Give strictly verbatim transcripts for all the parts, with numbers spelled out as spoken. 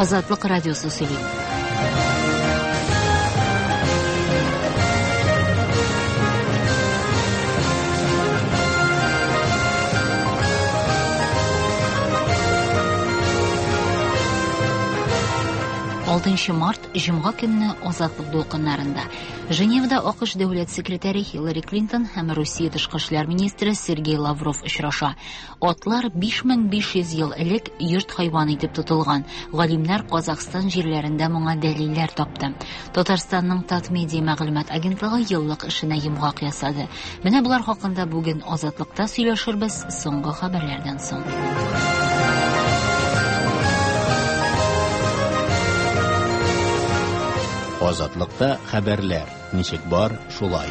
Азатлык радиосы сөйли. алтынчы март җомга көнне Азатлык дулкыннарында Женевада АКШ дәүләт секретаре Хиллари Клинтон һәм Русия тышкы эшләр министры Сергей Лавров очраша. Атлар биш мең биш йөз ел элек йорт хайваны итеп тотылган. Галимнәр Казакъстан җирләрендә моңа дәлилләр тапты. Татарстанның Татмедиа мәгълүмат агентлыгы еллык эшенә йомгак ясады. Менә булар хакында бүген Азатлыкта сөйләшербез соңгы хәбәрләрдән соң. Азатлыкта хәбәрләр. Ничек бар, шулай.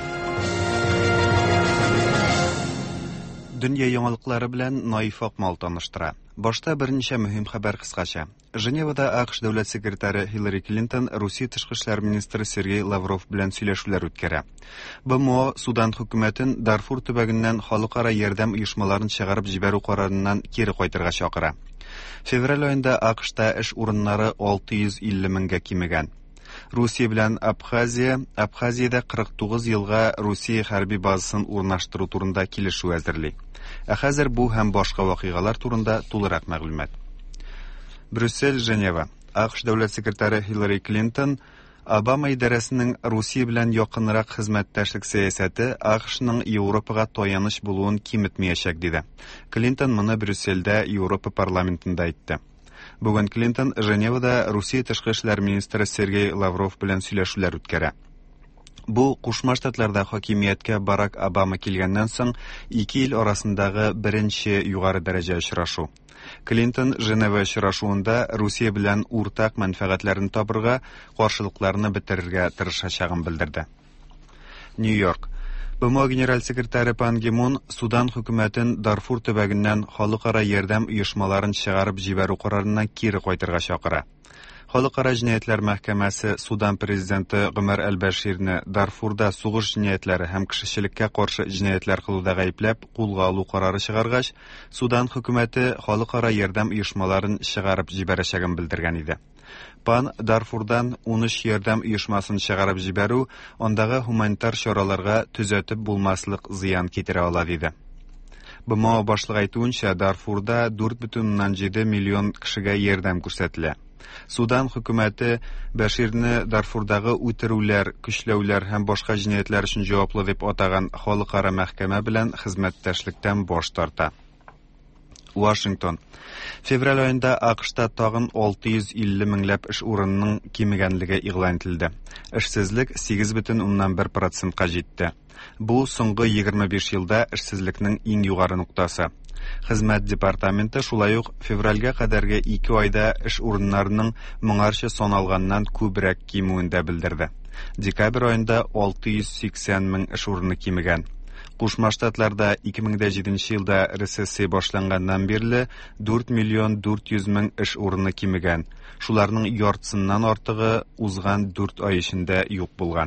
Дөнья яңалыклары белән Наиф Акмал таныштыра. Башта берничә мөһим хәбәр кыскача. Женевада АКШ дәүләт секретаре Хиллари Клинтон Русия тышкы эшләр министры Сергей Лавров белән сөйләшүләр үткәрә. БМО Судан хөкүмәтен Дарфур төбәгеннән халыкара ярдәм оешмаларын чыгарып җибәрү карарыннан кире кайтырга чакыра. Февраль аенда АКШта эш урыннары алты йөз илле меңгә кимегән. Русия белән Абхазия, Абхазиядә кырык тугыз елга Русия хәрби базасын урнаштыру турында килешү әзерли. Ә хәзер бу һәм башка вакыйгалар турында тулырак мәгълүмат. Брюссель, Женева. АКШ дәүләт секретаре Хиллари Клинтон Обама идарәсенең Русия белән якынрак хезмәттәшлек сәясәте АКШның Европага таяныч булуын киметмәячәк диде. Клинтон моны Брюссельдә Европа парламентында әйтте. Бүген Клинтон Женевада Русия тышкы эшләр министры Сергей Лавров белән сөйләшүләр үткәрә. Бу Кушма Штатларда хакимияткә Барак Обама килгәннән соң ике ил арасындагы беренче югары дәрәҗә очрашу. Клинтон Женева очрашуында Русия белән уртак мәнфәгатьләрен табырга, каршылыкларны бетерергә тырышачагын белдерде. Нью-Йорк. БМО генераль секретаре Пан Ги Мун Судан хөкүмәтен Дарфур төбәгеннән халыкара ярдәм оешмаларын чыгарып җибәрү карарыннан кире кайтырга чакыра. Халыкара җинаятьләр мәхкәмәсе Судан президенты Гомәр әл-Баширны Дарфурда сугыш җинаятьләре һәм кешелеккә каршы җинаятьләр кылуда гаепләп кулга алу карары чыгаргач, Судан хөкүмәте халыкара ярдәм оешмаларын чыгарып җибәрәчәген белдергән иде. Пан Дарфурдан ун өч ярдәм оешмасын чыгарып җибәрү андагы гуманитар чараларга төзәтеп булмаслык зыян китерә ала диде. БМО башлыгы әйтүенчә, Дарфурда дүрт бөтен уннан җиде миллион кешегә ярдәм күрсәтелә. Судан хөкүмәте Баширны Дарфурдагы үтерүләр, көчләүләр һәм башка җинаятьләр өчен җаваплы дип атаган халыкара мәхкәмә белән хезмәттәшлектән баш тарта. Вашингтон. Февраль аенда АКШта тагын алты йөз илле меңләп эш урынының кимегәнлеге игълан ителде. Эшсезлек сигез бөтен уннан бер процентка җитте. Бу соңгы егерме биш елда эшсезлекнең иң югары нуктасы. Хезмәт департаменты шулай ук февральгә кадәрге ике айда эш урыннарының моңарча саналганнан күбрәк кимүен дә белдерде. Декабрь аенда алты йөз сиксән мең эш урыны кимегән. Кушма Штатларда ике мең җиденче елда рецессия башланганнан бирле дүрт миллион дүрт йөз мең эш урыны кимегән. Шуларның яртысыннан артыгы узган дүрт ай эчендә юк булган.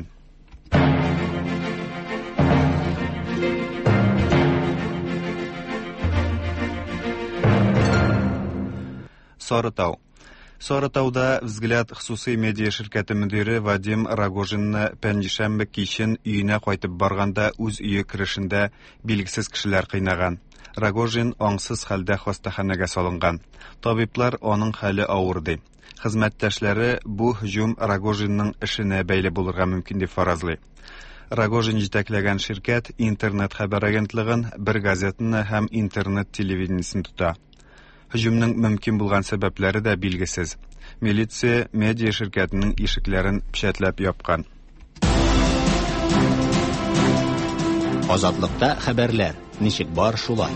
Сарытау. Сарытауда «Взгляд» хусусый медиа ширкәте мөдире Вадим Рогожинны пәнҗешәмбе кичен өенә кайтып барганда үз өе керешендә билгесез кешеләр кыйнаган. Рогожин аңсыз хәлдә хастаханәгә салынган. Табиблар аның хәле авыр ди. Хезмәттәшләре бу һөҗүм Рогожинның эшенә бәйле булырга мөмкин дип фаразлый. Рогожин җитәкләгән ширкәт интернет хәбәр агентлыгын, бер газетаны һәм интернет телевидениесен тота. Һөҗүмнең мөмкин булган сәбәпләре дә билгесез. Милиция медиа ширкәтенең ишекләрен печатләп япкан. Азатлыкта хәбәрләр. Ничек бар, шулай.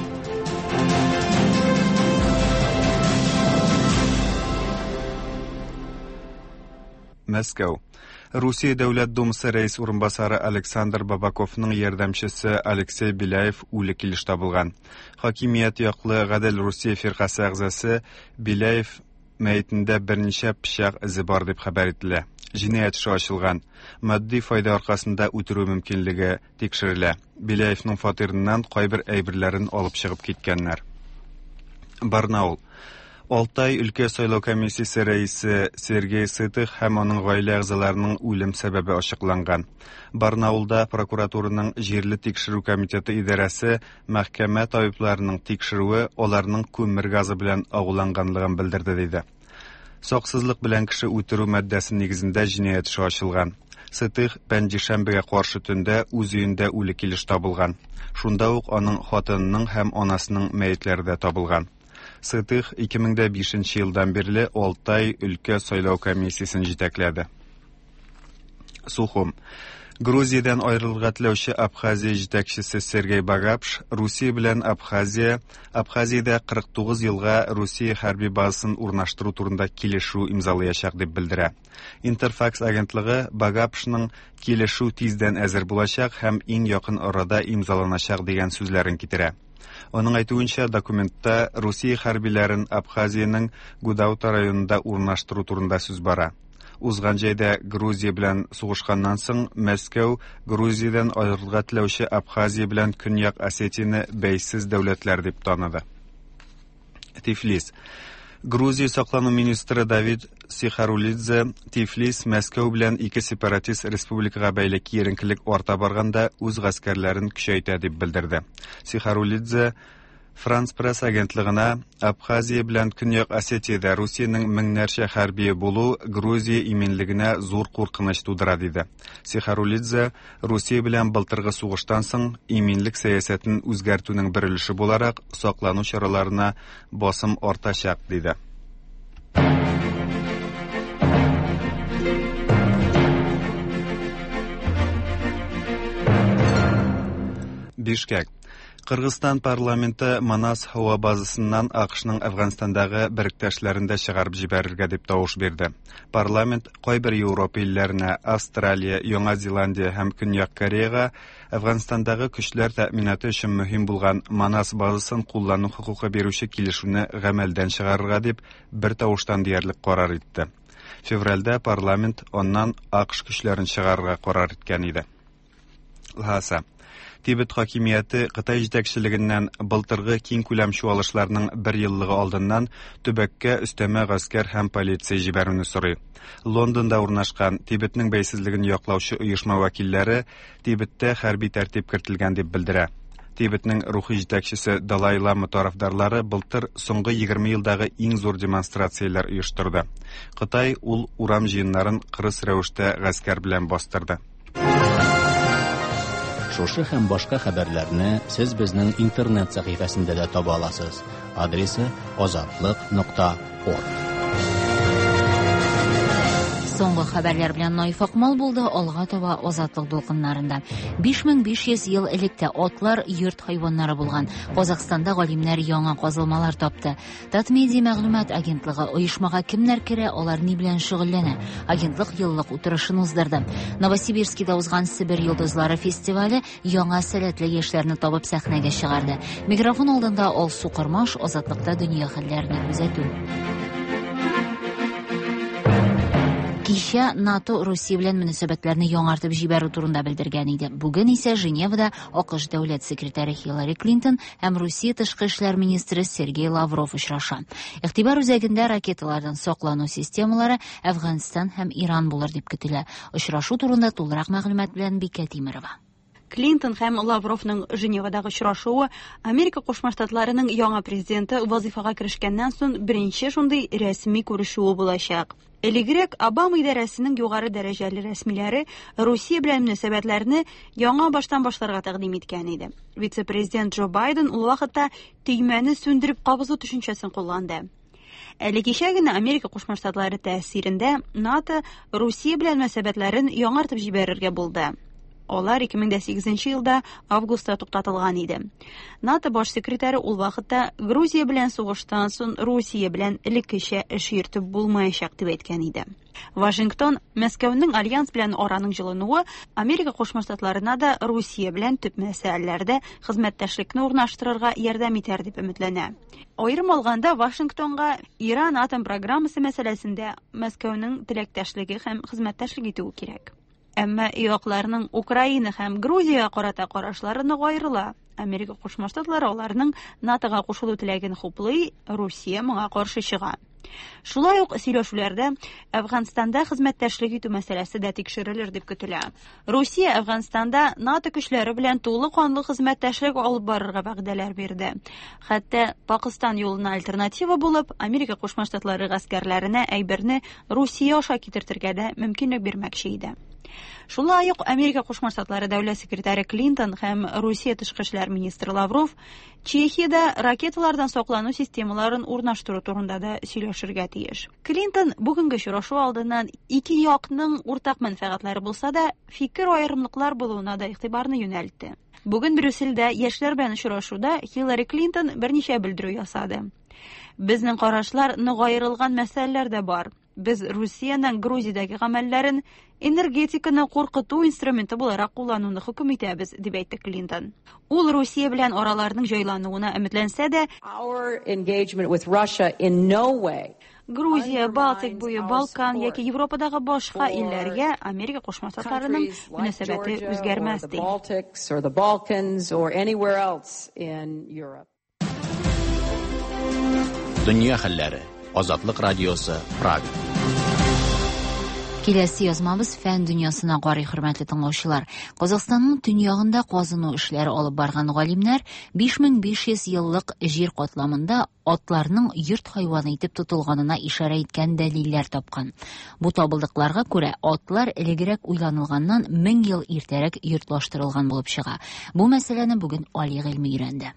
Мәскәү. Русия Дәүләт Думасы рәис урынбасары Александр Бабаковның ярдәмчесе Алексей Беляев үле килеш табылган. Хакимият яклы Гадел Русия фиркасы әгъзасы Беляев мәетендә берничә пычак изе бар дип хәбәр ителә. Җинаять эше ачылган. Матди файда аркасында үтерү мөмкинлеге тикшерелә. Беляевның фатирыннан кайбер әйберләрен алып чыгып киткәннәр. Барнаул. Алтай өлкә сайлау комиссиясе рәисе Сергей Сытых һәм аның гаилә әгъзаларының үлем сәбәбе ачыкланган. Барнаулда прокуратураның җирле тикшерү комитеты идарәсе мәхкәмә табибларының тикшерүе аларның күмер газы белән агуланганлыгын белдерде диде. Саксызлык белән кеше үтерү маддәсе нигезендә җинаять эше ачылган. Сытых пәнҗешәмбегә каршы төндә үз өендә үле килеш табылган. Шунда ук аның хатынының һәм анасының мәетләре дә табылган. Сытых ике мең бишенче елдан бирле Алтай өлкә сайлау комиссиясен җитәкләде. Сухум. Грузиядан аерылырга теләүче Абхазия җитәкчесе Сергей Багапш Русия белән Абхазия, Абхазиядә кырык тугыз елга Русия хәрби базасын урнаштыру турында килешү имзалаячак дип белдерә. Интерфакс агентлыгы Багапшның килешү тиздән әзер булачак һәм иң якын арада имзаланачак дигән сүзләрен китерә. Оның әйтүенчә, документта Русия хәрбиләрен Абхазияның Гудаута районында урнаштыру турында сүз бара. Узган җәйдә Грузия белән сугышканнан соң Мәскәү Грузиядан аерылырга теләүче Абхазия белән Көньяк Осетияны бәйсез дәүләтләр дип таныды. Тифлис. Грузия саклану министры Давид Сихарулидзе Тифлис Мәскәү белән ике сепаратист республикага бәйле киеренкелек арта барганда үз гаскәрләрен көчәйтә дип белдерде. Сихарулидзе Франс пресс агентлыгына Абхазия белән Көньяк Осетиядә Русиянең меңнәрчә хәрби булу Грузия иминлегенә зур куркыныч тудыра диде. Сихарулидзе Русия белән былтыргы сугыштан соң иминлек сәясәтен үзгәртүнең бер өлеше буларак саклану чараларына басым артачак диде. Бишкек. Кыргызстан парламенты Манас һава базасыннан АКШның Әфганстандагы беректәшләрен дә чыгарып җибәрергә дип тавыш бирде. Парламент кайбер Европа илләренә, Австралия, Яңа Зеландия һәм Көньяк Кореяга Әфганстандагы көчләр тәэминаты өчен мөһим булган Манас базасын куллану хокукы бирүче килешүне гамәлдән чыгарырга дип бер тавыштан диярлек карар итте. Февральдә парламент аннан АКШ көчләрен чыгарырга карар иткән иде. Лхаса. Тибет хакимияте Кытай җитәкчелегеннән былтыргы киң күләм чуалышларның бер еллыгы алдыннан төбәккә өстәмә гаскәр һәм полиция җибәрүне сорый. Лондонда урнашкан Тибетның бәйсезлеген яклаучы оешма вәкилләре Тибеттә хәрби тәртип кертелгән дип белдерә. Тибетның рухи җитәкчесе Далай Лама тарафдарлары былтыр соңгы егерме елдагы иң зур демонстрацияләр оештырды. Кытай ул урам җыеннарын кырыс рәвештә гаскәр белән бастырды. Шушы һәм башка хәбәрләрне сез безнең интернет сәхифәсендә дә таба аласыз. Адресы азатлык нокта орг. Соңгы хәбәрләр белән Наиф Акмал булды. Алга таба азатлык дулкыннарында. биш мең биш йөз ел элек атлар йорт хайваннары булган. Казакстанда галимнәр яңа казылмалар тапты. Татмедиа мәгълүмат агентлыгы оешмага кемнәр керә, алар ни белән шөгыльләнә? Агентлык еллык утырышын уздырды. Новосибирскида узган Сибир йолдызлары фестивале яңа сәләтле яшьләрне табып сәхнәгә чыгарды. Микрофон алдында Алсу Кырмаш азатлыкта дөнья хәлләрен күзәтү. Кичә НАТО Русия белән мөнәсәбәтләрне яңартып җибәрү турында белдергән иде. Бүген исә Женевада АКШ дәүләт секретаре Хиллари Клинтон һәм Русия тышкы эшләр министры Сергей Лавров очраша. Игътибар үзәгендә ракеталардан саклану системалары Әфганстан һәм Иран булыр дип көтелә. Очрашу турында тулырак мәгълүмат белән Бикә Тимерова. Клинтон һәм Лавровның Женевадагы очрашуы Америка Кушма Штатларының яңа президенты вазифага кирешкәннән соң беренче шундый рәсми күрешүе булачак. Элегрәк Обама идарәсенең югары дәрәҗәле рәсмиләре Русия белән мөнәсәбәтләрне яңа баштан башларга тәкъдим иткән иде. Вице-президент Джо Байден ул вакытта төймәне сүндереп кабызу төшенчәсен кулланды. Әле кичә генә Америка Кушма Штатлары тәэсирендә НАТО Русия белән мөнәсәбәтләрен яңартып җибәрергә булды. Алар ике мең сигезенче елда августта туктатылган иде. НАТО баш секретаре ул вакытта Грузия белән сугыштан соң Русия белән элеккечә эш йөртеп булмаячак дип әйткән иде. Вашингтон Мәскәүнең альянс белән араның җылынуы Америка Кушма Штатларына да Русия белән төп мәсьәләләрдә хезмәттәшлекне урнаштырырга ярдәм итәр дип өметләнә. Аерым алганда Вашингтонга Иран атом программасы мәсьәләсендә Мәскәүнең теләктәшлеге һәм хезмәттәшлек итүе кирәк. Әмма якларның Украина һәм Грузия карата карашлары нык аерыла. Америка Кушма Штатлары аларның НАТОга кушылу теләген хуплый, Русия моңа каршы чыга. Шулай ук сөйләшүләрдә Әфганстанда хезмәттәшлек итү мәсьәләсе дә тикшерелер дип көтелә. Русия Әфганстанда НАТО көчләре белән тулы канлы хезмәттәшлек алып барырга вәгъдәләр бирде. Хәтта Пакистан юлына альтернатива булып, Америка Кушма Штатлары гаскәрләренә әйберне Русия аша китертергә дә мөмкинлек бирмәкче иде. Шулай ук Америка Кушма Штатлары дәүләт секретаре Клинтон һәм Русия тышкы эшләр министры Лавров Чехиядә ракеталардан саклану системаларын урнаштыру турында да сөйләшергә тиеш. Клинтон бүгенге очрашу алдыннан ике якның уртак мәнфәгатьләре булса да, фикер аерымлыклар булуына да игътибарны юнәлтте. Бүген Брюссельдә яшьләр белән очрашуда Хиллари Клинтон берничә белдерү ясады. Безнең карашлар ныгайрылган мәсьәләләр дә бар. Без Русиянең Грузиядәге гамәлләрен энергетиканы куркыту инструменты буларак куллануны хөкем итәбез, дип әйтте Клинтон. Ул Русия белән араларның җайлануына өметләнсә дә, Грузия, Балтик буе, Балкан яки Европадагы башка илләргә Америка Кушма Штатларының мөнәсәбәте үзгәрмәс ди. Дөнья хәлләре. Азатлык радиосы, Прага. Киләсе язмабыз фән дөньясына карый, хөрмәтле тыңлаучылар. Казакъстанның төньягында казыну эшләре алып барган галимнәр биш мең биш йөз еллык җир катламында атларның йорт хайваны итеп тотылганына ишара иткән дәлилләр тапкан. Бу табылдыкларга күрә атлар элегрәк уйланылганнан мең ел иртәрәк йортлаштырылган булып чыга. Бу мәсьәләне бүген али гыйльме өйрәнде.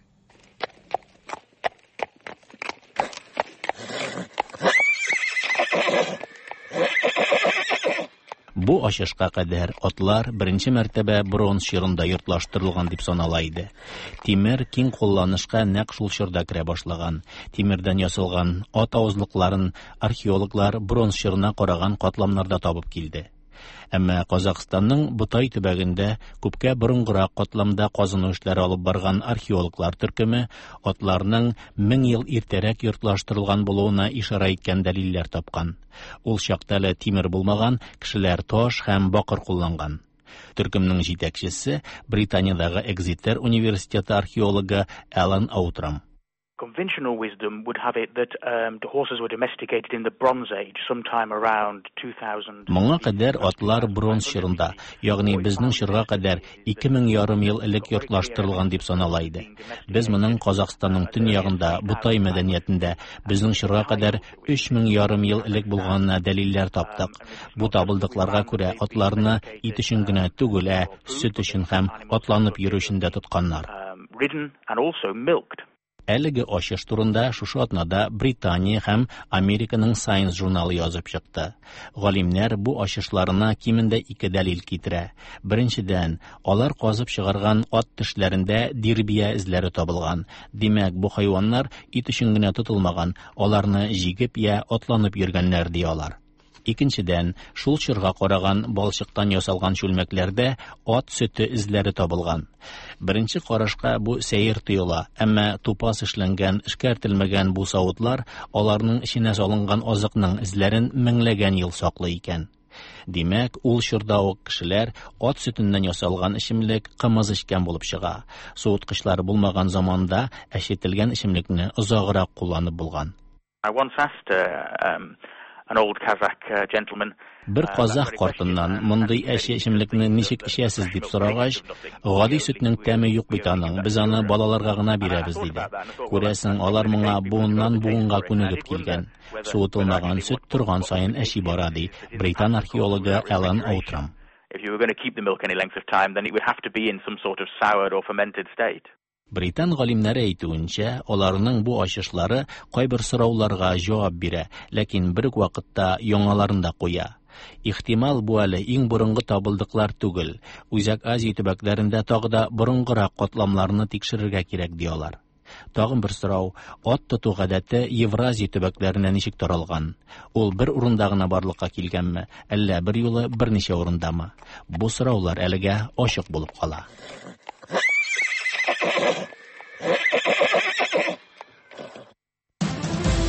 Бу ачышка кадәр атлар беренче мәртәбә бронз чорында йортлаштырылган дип санала иде. Тимер киң кулланышка нәкъ шул чорда керә башлаган. Тимердән ясалган ат авызлыкларын археологлар бронз чорына караган катламнарда табып килде. Әмма Казакъстанның Бутай төбәгендә күпкә борынгырак катламда казыну эшләре алып барган археологлар төркеме атларның мең ел иртәрәк йортлаштырылган булуына ишара иткән дәлилләр тапкан. Ул чакта әле тимер булмаган, кешеләр таш һәм бакыр кулланган. Төркемнең җитәкчесе Британиядәге Экзитер университеты археологы Алан Аутрам. Conventional wisdom would have it that um, the horses were domesticated in the Bronze Age, sometime around two thousand. Моңа кадәр атлар бронз чорында, ягъни безнең чорга кадәр ике мең ярым ел элек йортлаштырылган дип санала иде. Без моның Казакъстанның төньягында, Бутай мәдәниятендә безнең чорга кадәр өч мең ярым ел элек булганына дәлилләр таптык. Бу табылдыкларга күрә атларны ит өчен генә түгел, сөт өчен һәм атланып йөрү өчен дә тотканнар. Um, ridden and also milked. Әлеге ачыш турында шушы атнада Британия һәм Американың Science журналы язып чыкты. Галимнәр бу ачышларына кимендә ике дәлил китерә. Беренчедән, алар казып чыгарган ат тешләрендә дирбия эзләре табылган. Димәк, бу хайваннар ит өчен генә тотылмаган, аларны җигеп я атланып йөргәннәр ди алар. Икенчедән, шул чорга караган балчыктан ясалган чүлмәкләрдә ат сөте эзләре табылган. Беренче карашка бу сәер тоела, әмма тупас эшләнгән, эшкәртелмәгән бу савытлар аларның эченә салынган азыкның эзләрен меңләгән ел саклый икән. Димәк, ул чорда ук кешеләр ат сөтеннән ясалган эчемлек кымыз эчкән булып чыга. Суыткычлар булмаган заманда әчетелгән эчемлекне озаграк кулланып булган. I once asked uh, um, an old Kazakh uh, gentleman. Бер казах картыннан мондый әче эчемлекне ничек эчәсез дип сорагач, гади сөтнең тәме юк бит аның, без аны балаларга гына бирәбез диде. Күрәсең, алар моңа буыннан буынга күнегеп килгән. Суытылмаган сөт торган саен әчи бара ди Британ археологы Алан Аутрам. If you were going to keep the milk any length of time, then it would have to be in some sort of soured or fermented state. Британ галимнәре әйтүенчә, аларның бу ачышлары кайбер сорауларга җавап бирә, ләкин бер үк вакытта яңаларын да куя. Ихтимал бу әле иң борынгы табылдыклар түгел, Үзәк Азия төбәкләрендә тагы да борынгырак катламларны тикшерергә кирәк ди алар. Тагын бер сорау, ат тоту гадәте Евразия төбәкләренә ничек таралган? Ул бер урында гына барлыкка килгәнме, әллә бер юлы берничә урындамы? Бу сораулар әлегә ачык булып кала.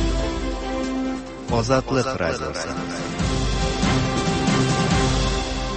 Азатлык радиосы.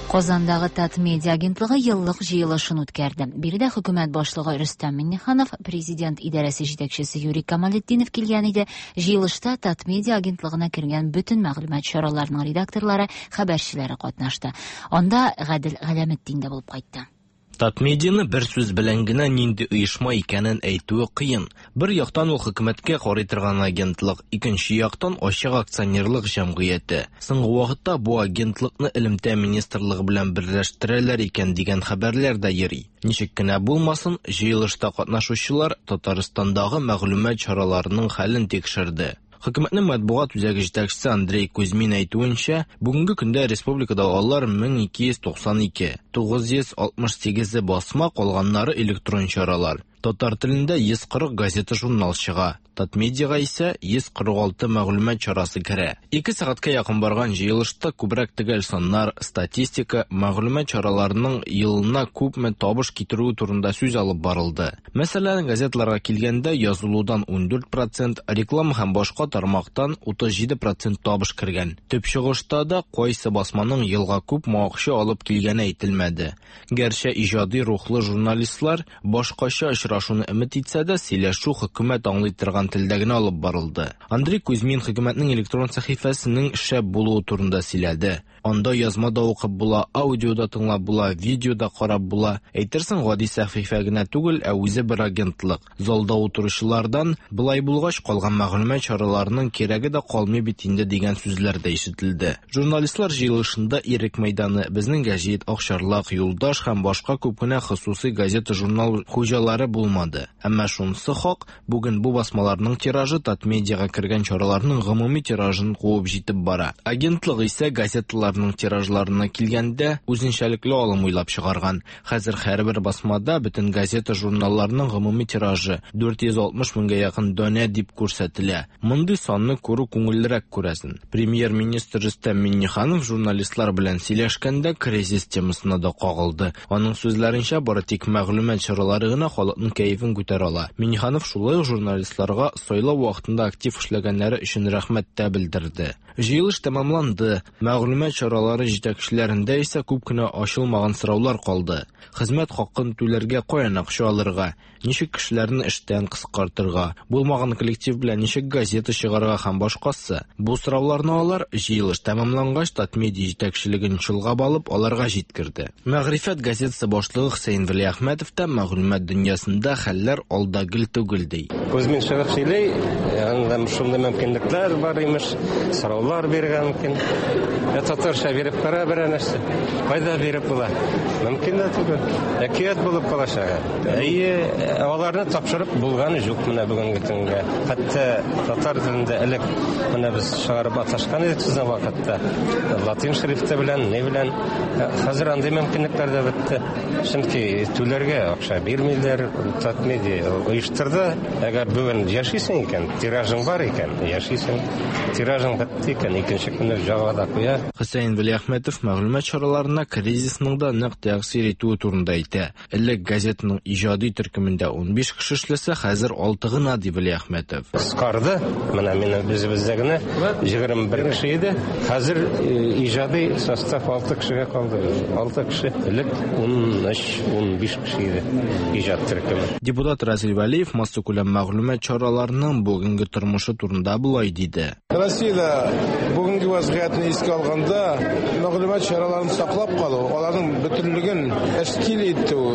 Qozondagi Tatmedia agentligi yillik җыелышын үткәрде. Биредә хөкүмәт башлыгы Рөстәм Миңнеханов, президент идарәсе җитәкчесе Юрий Камалетдинов килгән иде. Җыелышта Татmedia агентлыгына кергән бөтен мәгълүмат чараларының редакторлары, хәбәрчеләре катнашты. Анда Гадел Галәметдин дә булып кайтты. Татмедияны бер сүз белән генә нинди оешма икәнен әйтүе кыен. Бер яктан ул хөкүмәткә карый торган агентлык, икенче яктан ачык акционерлык җәмгыяте. Соңгы вакытта бу агентлыкны элемтә министрлыгы белән берләштерәләр икән дигән хәбәрләр дә йөри. Ничек кенә булмасын, җыелышта катнашучылар Татарстандагы мәгълүмат чараларының хәлен тикшерде. Хөкүмәтнең матбугат үзәге җитәкчесе Андрей Кузьмин әйтүенчә, бүгенге көндә республикада алар мең ике йөз туксан ике, тугыз йөз алтмыш сигез басма, калганнары электрон чаралар. Татар телендә йөз кырык газета-журнал чыга. Татмедиага исә йөз кырык алты мәгълүмат чарасы керә. Ике сәгатькә якын барган җыелышта күбрәк төгәл саннар, статистика, мәгълүмат чараларының елына күпме табыш китерүе турында сүз алып барылды. Мәсәлән, газетларга килгәндә язылудан ун дүрт процент, реклама һәм башка тармактан утыз җиде процент табыш кергән. Төп чыгышта да кайсы басманың елга күп акча алып килгәне әйтелмәде. Гәрчә иҗади рухлы журналистлар башкача очрашуны өмет итсә дә, сөйләшү хөкүмәт аңлый торган телдә генә алып барылды. Андрей Кузьмин хөкүмәтнең электрон сәхифәсенең шәп булуы турында сөйләде. Анда язма да укып була, аудио да тыңлап була, видео да карап була. Әйтерсең, гади сәхифә генә түгел, ә үзе бер агентлык. Залда утыручылардан былай булгач калган мәгълүмат чараларының кирәге дә калмый бит инде дигән сүзләр дә ишетелде. Журналистлар җыелышында Ирек мәйданы, безнең гәҗит, Акчарлак, Юлдаш һәм башка күп кенә хосусый газета-журнал хуҗалары булмады. Әмма шунысы хак, бүген бу басмаларның тиражы Татмедиага кергән чараларның гомуми тиражын куып җитеп бара. Агентлык исә газеталарның тиражларына килгәндә үзенчәлекле алым уйлап чыгарган. Хәзер һәрбер басмада бөтен газета-журналларның гомуми тиражы дүрт йөз алтмыш меңгә якын дөнья дип күрсәтелә. Мондый санны күрү күңеллерәк күрәсен. Премьер-министр Рөстәм Миңнеханов журналистлар белән сөйләшкәндә кризис темасына да кагылды. Аның сүзләренчә, бары тик мәгълүмат чаралары гына халыкның кәефен күтәрә ала. Миңнеханов шулай журналистларга сайлау вакытында актив эшләгәннәре өчен рәхмәт тә белдерде. Җыелыш тәмамланды. Мәгълүмат чаралары җитәкчеләрендә исә күп кенә ачылмаган сораулар калды. Хезмәт хакын түләргә каян акча алырга, ничек кешеләрне эштән кыскартырга, булмаган коллектив белән ничек газета чыгарга һәм башкасы. Бу сорауларны алар җыелыш тәмамлангач Татмедия җитәкчелеген чолгап алып, аларга җиткерде. Мәгърифәт газетасы башлыгы Хусейн Вәли Әхмәтов та мәгълүмат дөньясында хәлләр алда гел түгел ди. Кузьмин чыгып сөйләй, анда шундый мөмкинлекләр бар имеш, сораулар биргән мөмкин. Я татарча биреп кара бер нәрсә. Кайда биреп була? Мөмкин дә түгел. Әкият булып калачак. Әйе, аларны тапшырып булганы юк менә бүгенге көнгә. Хәтта татар телендә элек менә без чыгарып аташкан идек сезнең вакытта. Латин шрифты белән, не белән. Хәзер андый мөмкинлекләр дә бетте. Чөнки түләргә акча бирмиләр. Татмедия оештырды. Әгәр бүген яшисең икән, тиражың бар икән, яшисең. Тиражың бетте икән, икенче көнне җавада куя. Хусейн Вәли Әхмәтов мәгълүмат чараларына кризисның да нык тәэсир итүе турында әйтә. Элек газетаның иҗади төркемендә ун биш кеше эшләсә, хәзер алты гына ди Вәли Әхмәтов. Скарды, менә мине безебездә генә егерме бер кеше иде. Хәзер иҗади состав алты кешегә калды. алты кеше, элек ун өч ун биш кеше иде иҗат төркеме. Депутат Разил Вәлиев массакүләм мәгълүмат чараларының бүгенге тормышы турында булай диде. Россиядә бүгенге вазгыятны искә алганда, мәгълүмат чараларын саклап калу, аларның бөтенлеген тәшкил итү,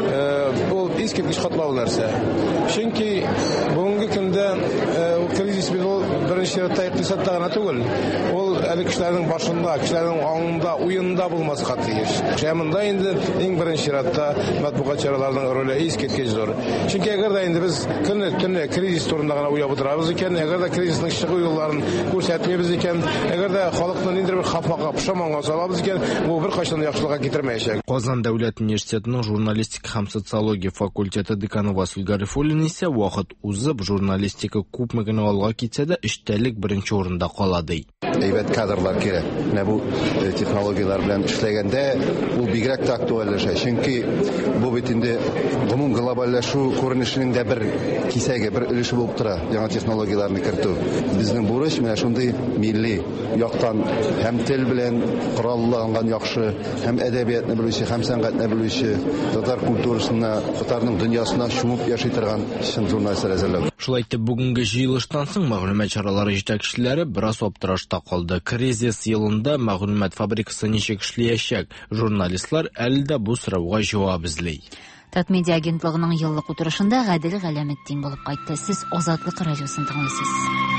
бу искиткеч катлау нәрсә. Чөнки бүгенге көндә кризис бит беренче тәэкъдисатта гына түгел, ул әле кешеләрнең башында, кешеләрнең аңында, уенда булмаска тиеш. Шәмендә инде иң беренче ратта матбугат чараларының роле искиткеч зур. Чөнки әгәр дә инде без көнне-төнне кризис турында гына уйлап утырабыз икән, әгәр дә кризисның чыгу юлларын күрсәтмибез икән, әгәр дә халыкны ниндидер бер хафага, пошаманга салабыз икән, бу бер кайчан яхшылыкка китермәячәк. Казан дәүләт университетының журналистика һәм социология факультеты деканы Васил Гарифуллин исә вакыт узып, журналистика күпме генә саны алга китсә дә, эчтәлек беренче урында кала ди. Әйбәт кадрлар кирәк. Менә бу технологиялар белән эшләгәндә ул бигрәк тә актуальләшә. Чөнки бу бит инде гомум глобальләшү күренешенең дә бер кисәге, бер өлеше булып тора. Яңа технологияларны кертү. Безнең бурыч менә шундый милли яктан һәм тел белән коралланган яхшы, һәм әдәбиятны белүче, һәм сәнгатьне белүче, татар культурасына, татарның дөньясына чумып яши торган чын журналистлар әзерләү. Шулай итеп, бүгенге җыелыштан соң мәгълүмат чаралары җитәкчеләре бераз аптырашта калды. Кризис елында мәгълүмат фабрикасы ничек эшләячәк? Журналистлар әле дә бу сорауга җавап эзли. Татмедиа агентлыгының еллык утырышында Гадел Галәметдин булып кайтты. Сез Азатлык радиосын тыңлыйсыз.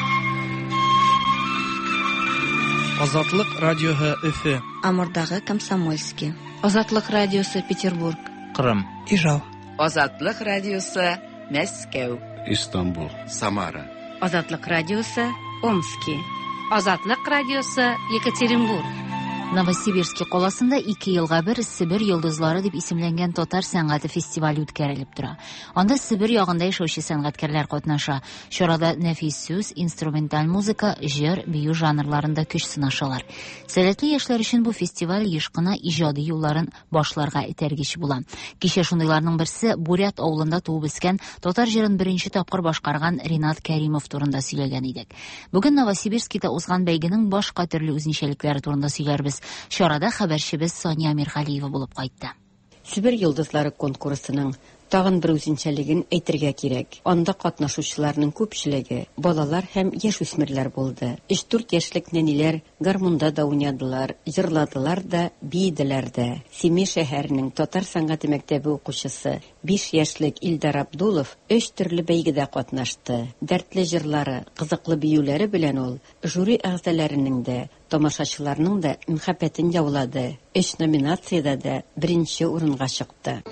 Азатлык радиоһы Өфе. Амурдагы Комсомольский. Азатлык радиосы Петербург. Кырым. Ижау. Азатлык радиосы Мәскәү. Истанбул. Самара. Азатлык радиосы Омский. Азатлык радиосы Екатеринбург. Новосибирск каласында ике елга бер Сибир йолдызлары дип исемләнгән татар сәнгате фестивале үткәрелеп тора. Анда Сибир ягында яшәүче сәнгатькәрләр катнаша. Чарада нәфис сүз, инструменталь музыка, җыр, бию жанрларында көч сынашалар. Сәләтле яшьләр өчен бу фестиваль еш кына иҗади юлларын башларга этәргеч була. Кичә шундыйларның берсе Бурят авылында туып үскән, татар җырын беренче тапкыр башкарган Ринат Кәримов турында сөйләгән идек. Бүген Новосибирскида узган бәйгенең башка төрле үзенчәлекләре турында сөйләрбез. Чарада хәбәрчебез Соня Мирхалиева булып кайтты. Сибир йолдызлары конкурсының тагын бер үзенчәлеген әйтергә кирәк. Анда катнашучыларның күпчелеге балалар һәм яшүсмерләр булды. өч-дүрт яшьлек нәниләр гармунда да уйнадылар, җырладылар да, биеделәр дә. Семей шәһәренең татар сәнгате мәктәбе укучысы биш яшьлек Илдар Абдулов өч төрле бәйгедә катнашты. Дәртле җырлары, кызыклы биюләре белән ул жюри әгъзаларының да, тамашачыларның да мөхәббәтен яулады. Өч номинациядә дә беренче урынга чыкты.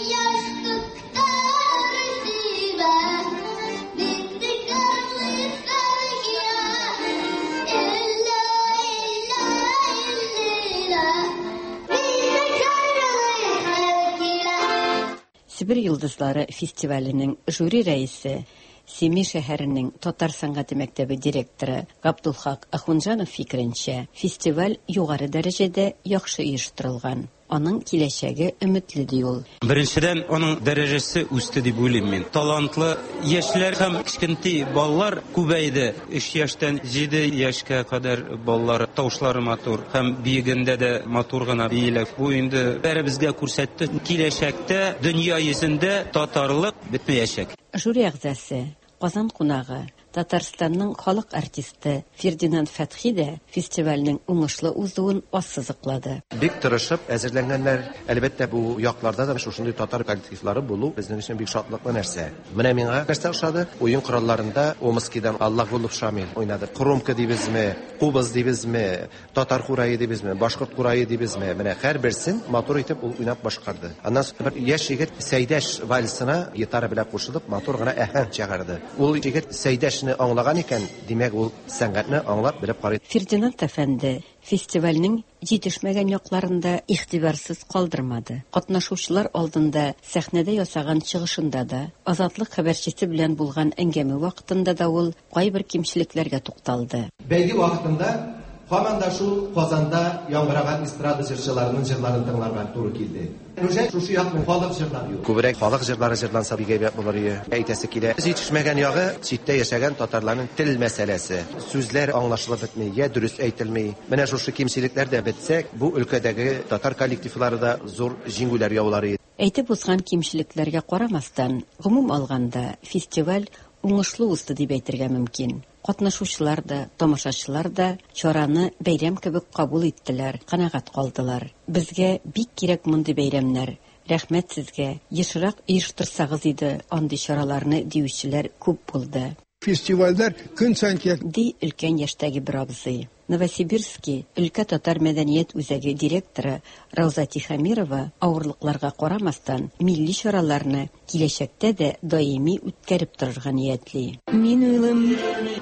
Сибир йолдызлары фестиваленең жюри рәисе, Семей шәһәренең татар сәнгате мәктәбе директоры Габдулхак Ахунжанов фикеренчә, фестиваль югары дәрәҗәдә яхшы оештырылган. Аның киләчәге өметле ди ул. Беренчедән, аның дәрәҗәсе үсте дип уйлыйм мин. Талантлы яшьләр һәм кичкенти балалар күбәйде. өч яшьтән җиде яшькә кадәр балалар тавышлары матур һәм биегендә дә матур гына биелә. Бу инде бәребезгә күрсәтте. Киләчәктә дөнья йөзендә татарлык бетмәячәк. Жюри әгъзасы, Казан кунагы, Татарстанның халык артисты Фердинанд Фәтхи дә фестивальнең уңышлы узуын ассызыклады. Бик тырышып әзерләнгәннәр. Әлбәттә, бу якларда да шушындый татар коллективлары булу безнең өчен бик шатлыклы нәрсә. Менә миңа нәрсә ошады? Уен коралларында Омскидан Аллах булып Шамил уйнады. Кромка дибезме, Кубыз дибезме, татар хурайы дибезме, башкорт хурайы дибезме. Менә һәрберсен матур итеп ул уйнап башкарды. Аннан бер яшь егет Сәйдәш вальсына гитара белән кушылып матур гына әһәң чыгарды. Ул егет Сәйдәш аңлаган икән, димәк ул сәнгатьне аңлап белеп карый. Фердинанд әфәнде фестивальнең җитешмәгән якларында игътибарсыз калдырмады. Катнашучылар алдында сәхнәдә ясаган чыгышында да, Азатлык хәбәрчесе белән булган әңгәмә вакытында да ул кайбер кимчелекләргә тукталды. Бәйге вакытында һаман да шул Казанда яңгыраган эстрада җырчыларының җырларын тыңларга туры килде. Үҗә шушы якның халык җырлары юк. Күбрәк халык җырлары җырланса бик әйбәт булыр иде. Әйтәсе килә. Җитешмәгән ягы читтә яшәгән татарларның тел мәсьәләсе. Сүзләр аңлашылып бетми, я дөрес әйтелми. Менә шушы кимчелекләр дә бетсәк, бу өлкәдәге татар коллективлары да зур җиңүләр яулар. Әйтеп узган кимчелекләргә карамастан, гомум алганда фестиваль уңышлы узды дип әйтергә мөмкин. Катнашучылар да, тамашачылар да чараны бәйрәм кебек кабул иттеләр, канәгать калдылар. Безгә бик кирәк мондый бәйрәмнәр. Рәхмәт сезгә. Ешрак оештырсагыз иде, андый чараларны диючеләр күп булды. Фестивальдәр көн саен кирәк. Ди өлкән яшьтәге бер абзый. Новосибирский өлкә татар мәдәният үзәге директоры Рауза Тихомирова авырлыкларга карамастан милли чараларны киләчәктә дә даими үткәреп торырга ниятли. Мин уйлыйм,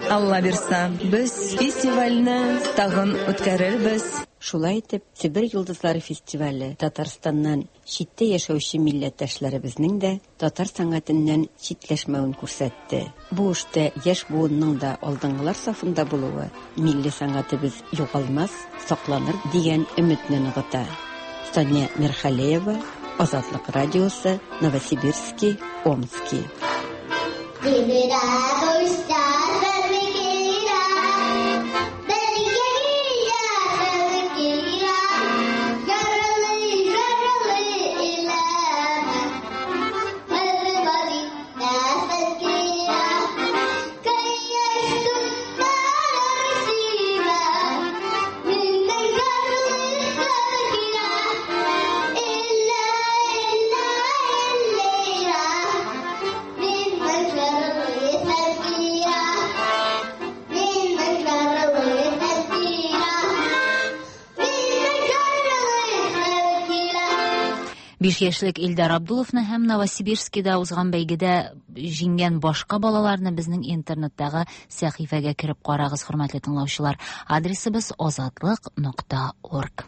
Алла бирса, без фестивальне тагын үткәрербез. Шулай итеп, Себер йолдызлары фестивале Татарстаннан читтә яшәүче милләттәшләребезнең дә татар сәнгатеннән читләшмәвен күрсәтте. Бу эштә яшь буынның да алдынгылар сафында булуы милли сәнгатебез югалмас, сакланыр дигән өметне ныгыта. Соня Мерхалеева, Азатлык радиосы, Новосибирский, Омский. Биш яшьлек Илдар Абдуловны һәм Новосибирскида узган бәйгедә җиңгән башка балаларны безнең интернеттагы сәхифәгә кереп карагыз, хөрмәтле тыңлаучылар. Адресыбыз азатлык нокта орг.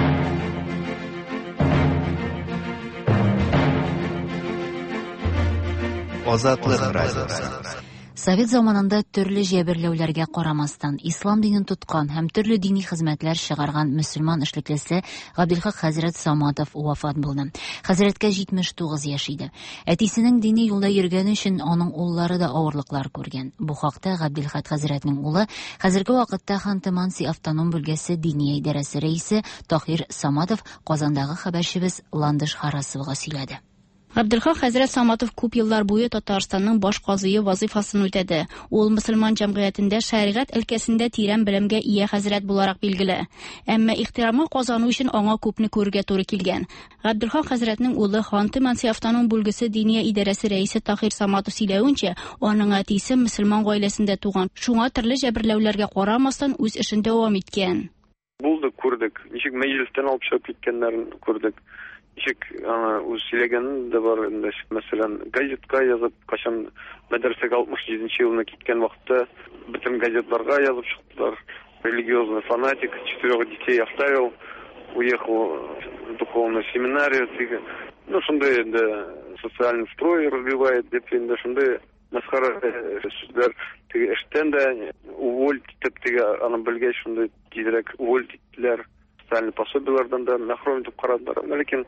Азатлык радиосы. Совет заманында төрле җәберләүләргә карамастан ислам динен тоткан һәм төрле дини хезмәтләр чыгарган мөселман эшлеклесе Габделхак хәзрәт Саматов вафат булды. Хәзрәткә җитмеш тугыз яшь иде. Әтисенең дини юлда йөргәне өчен аның уллары да авырлыклар күргән. Бу хакта Габделхак хәзрәтнең улы хәзерге вакытта Ханты-Манси автоном бүлгәсе дини идарәсе рәисе Тахир Саматов Казандагы хәбәрчебез Ландыш Харасовга сөйләде. Габделхак хәзрәт Саматов күп еллар буе Татарстанның баш казые вазифасын үтәде. Ул мөселман җәмгыятендә шәригать өлкәсендә тирән белемгә ия хәзрәт буларак билгеле. Әмма ихтирамы казану өчен аңа күпне күрергә туры килгән. Габделхак хәзрәтнең улы Ханты-Манси автоном бүлгәсе дини идарәсе рәисе Тахир Саматов сөйләвенчә, аның әтисе мөселман гаиләсендә туган. Шуңа төрле җәберләүләргә карамастан үз эшен дәвам иткән. Булды, күрдек. Ничек мәҗлестән алып чыгып киткәннәрен күрдек. Ничек үз сөйләгәнен дә бар инде. Мәсәлән, газетка язып, кашан мәдрәсәгә алтмыш җиденче елны киткән вакытта бөтен газетларга язып чыктылар. Религиозный фанатик, четырех детей оставил, уехал в духовную семинарию. Ну, шундай инде социальный строй развивает, дип инде шундай мәсхәрә сүзләр теге эштән дә уволь итеп теге аны белгәч шундай тизрәк уволь иттеләр. Социальный пособиелардан да мәхрүм итеп карадылар. Ләкин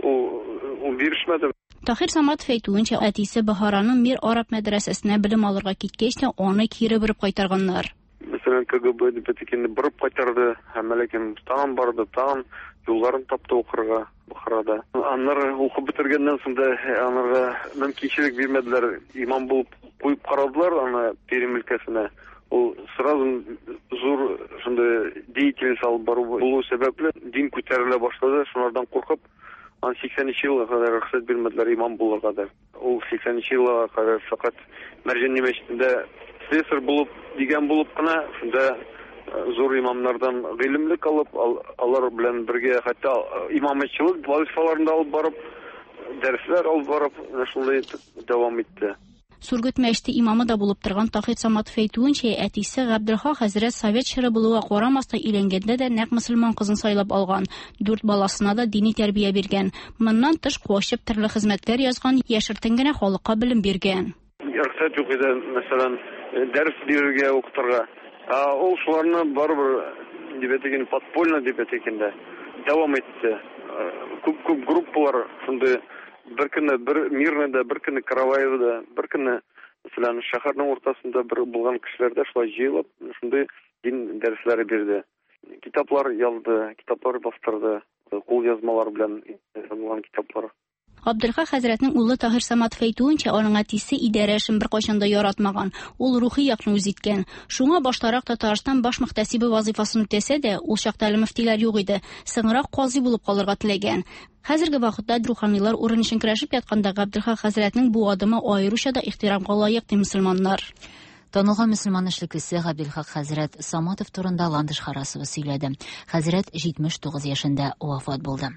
ул бирешмәде. Тахир Саматов әйтүенчә, әтисе Бахараның Мир Араб мәдрәсәсенә белем алырга киткәч тә аны кире борып кайтарганнар. Мәсәлән, КГБ дип әйткәндә борып кайтарды, һәм ләкин тагын барды, тагын юлларын тапты укырга Бухарада. Аннары укып бетергәннән соң да анарга мөмкинчелек бирмәделәр. Имам булып куеп карадылар аны Пермь өлкәсенә. Ул сразу зур шундай деятельность алып бару булу сәбәпле дин күтәрелә башлады. Шунардан куркып, ан сиксәненче елга кадәр рөхсәт бирмәделәр имам булырга да. Ул сиксәненче елга кадәр фақат Мәрҗәнни мәчетендә слесарь булып дигән булып кына, шунда зур имамнардан гыйлемлек алып, алар белән бергә хәтта имамчылык вазифаларында алып барып, дәресләр алып барып, шулай дәвам итте. Сургут мәчете имамы да булып торган Тахир Саматов әйтүенчә, әтисе Габделхак хәзрәт совет чоры булуга карамастан өйләнгәндә дә нәкъ мөселман кызын сайлап алган. Дүрт баласына да дини тәрбия биргән. Моннан тыш куачып төрле хезмәтләр язган, яшертен генә халыкка белем биргән. Рөхсәт юк иде, мәсәлән, дәрес бирергә, укытырга. Ул шуларны барыбер дип әйтгән подпольно дип әйткәндә дәвам итте. Күп-күп группалар шундый бер көнне бер Мирнада, бер көнне Караваевда, бер көнне мәсәлән шәһәрнең ортасында бер булган кешеләрдә шулай җыелып, шундый дин дәресләре бирде. Китаплар язды, китаплар бастырды, кул язмалар белән язылган китаплар. Габделхак хәзрәтнең улы Тахир Саматов әйтүенчә, аның әтисе идарә эшен беркайчан да яратмаган. Ул рухи якны үз иткән. Шуңа баштарак Татарстан баш мөхтәсибе вазифасын үтәсә дә, ул чакта әле мөфтиләр юк иде. Соңрак казый булып калырга теләгән. Хәзерге вакытта руханилар урын өчен көрәшеп ятканда Габделхак хәзрәтнең бу адымы аеруча да ихтирамга лаек ди мөселманнар. Танылган мөселман эшлеклесе Габделхак хәзрәт Саматов турында Ландыш Харасова сөйләде. Хәзрәт җитмеш тугыз яшендә вафат булды.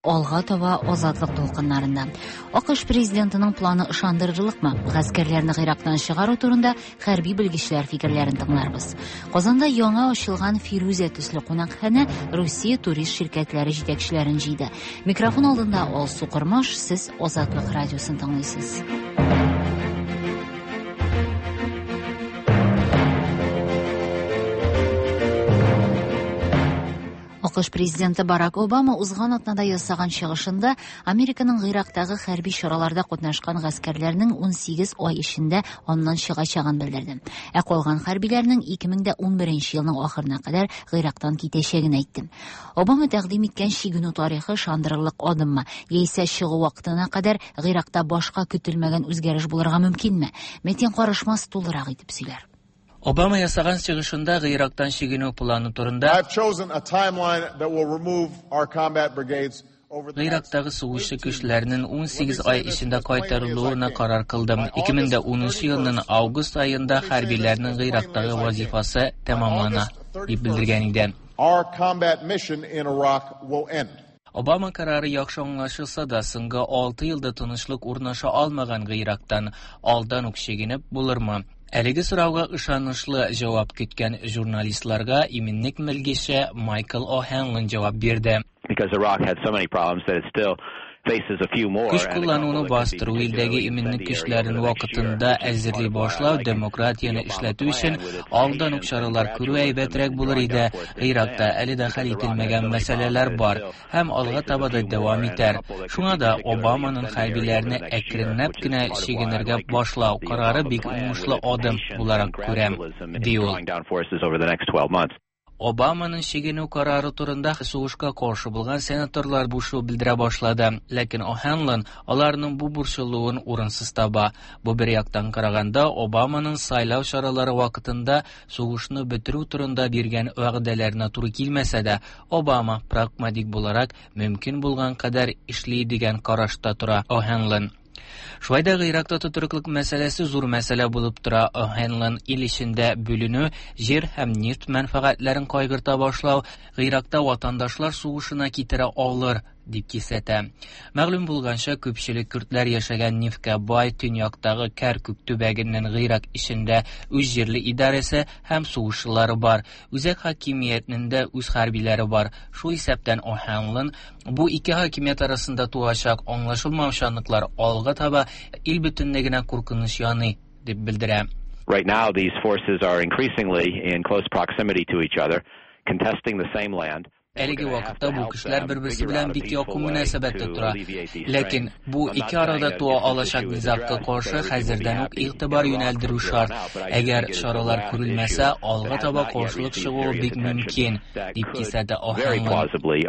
Алга таба азатлык дулкыннарында. АКШ президентының планы ышандырырлыкмы? Гаскәрләрне Гыйрактан чыгару турында хәрби белгечләр фикерләрен тыңларбыз. Казанда яңа ачылган Фирүзә төсле кунакханә Россия турист ширкәтләре җитәкчеләрен җыйды. Микрофон алдында Алсу Кырмаш, сез Азатлык радиосын тыңлыйсыз. АКШ президенты Барак Обама узган атнада ясаган чыгышында Американың Гыйрактагы хәрби чараларда катнашкан гаскәрләрнең ун сигез ай эчендә аннан чыгачагын белдерде. Ә калган хәрбиләрнең ике мең ун беренче елның ахырына кадәр Гыйрактан китәчәген әйтте. Обама тәкъдим иткән чигенү тарихы шандырырлык адыммы, яисә чыгу вакытына кадәр Гыйракта башка көтелмәгән үзгәреш булырга мөмкинме? Метин карышмас тулырак итеп сөйләр. Обама ясаган чыгышында Гыйрактан чигенү планы турында Гыйрактагы сугышы көчләренең ун сигез ай эчендә кайтарылуына карар кылдым. ике мең унынчы елның август айында хәрбиләрнең Гыйрактагы вазифасы тәмамлана, дип белдергән иде. Обама карары яхшы аңлашылса да, соңгы алты елда тынычлык урнаша алмаган Гыйрактан алдан ук чигенеп булырмы? Әлеге сорауга ышанычлы җавап көткән журналистларга именлек мөлгеше Майкл О'Хенлон җавап бирде. Көч куллануны бастыру илдәге именлек көчләрен вакытында әзерли башлау демократияны эшләтү өчен алдан ук чаралар күрү әйбәтрәк булыр иде. Гыйракта әле дә хәл ителмәгән мәсьәләләр бар һәм алга таба да дәвам итәр. Шуңа да Обаманың хәрбиләрне әкренләп кенә чигенергә башлау карары бик уңышлы адым буларак күрәм, ди ул. Обаманың чигенү карары турында сугышка каршы булган сенаторлар бушу белдерә башлады. Ләкин О'Хенлон аларның бу бурчылуын урынсыз таба. Бу бер яктан караганда Обаманың сайлау чаралары вакытында сугышны бетерү турында биргән вәгъдәләренә туры килмәсә дә, Обама прагматик буларак мөмкин булган кадәр эшли дигән карашта тора О'Хенлон. Шулай Гыйракта тотрыклык мәсьәләсе зур мәсьәлә булып тора. О'Хенлон ил ичендә бүленү, җир һәм нефть мәнфәгатьләрен кайгырта башлау Гыйракта ватандашлар сугышына китерә алыр дип кисәтә. Мәгълүм булганча, күпчелек көрдләр яшәгән нефткә бай төньяктагы Кәркүк төбәгеннән Гыйрак ичендә үз җирле идарәсе һәм сугышчылары бар. Үзәк хакимиятендә үз хәрбиләре бар. Шул исәптән О'Хенлон бу ике хакимият арасында туачак аңлашылмаучанлыклар алга таба ил бөтенлегенә куркыныч яный дип белдерә. Right now these forces are increasingly in close proximity to each other, contesting the same land. Әлеге вакытта бу кешеләр бер-берсе белән бик якын мөнәсәбәттә тора. Ләкин бу ике арада туа алачак низакка каршы хәзердән үк игътибар юнәлдерү шарт. Әгәр чаралар күрелмәсә, алга таба каршылык чыгуы бик мөмкин, дип кисәтә О'Хенлон.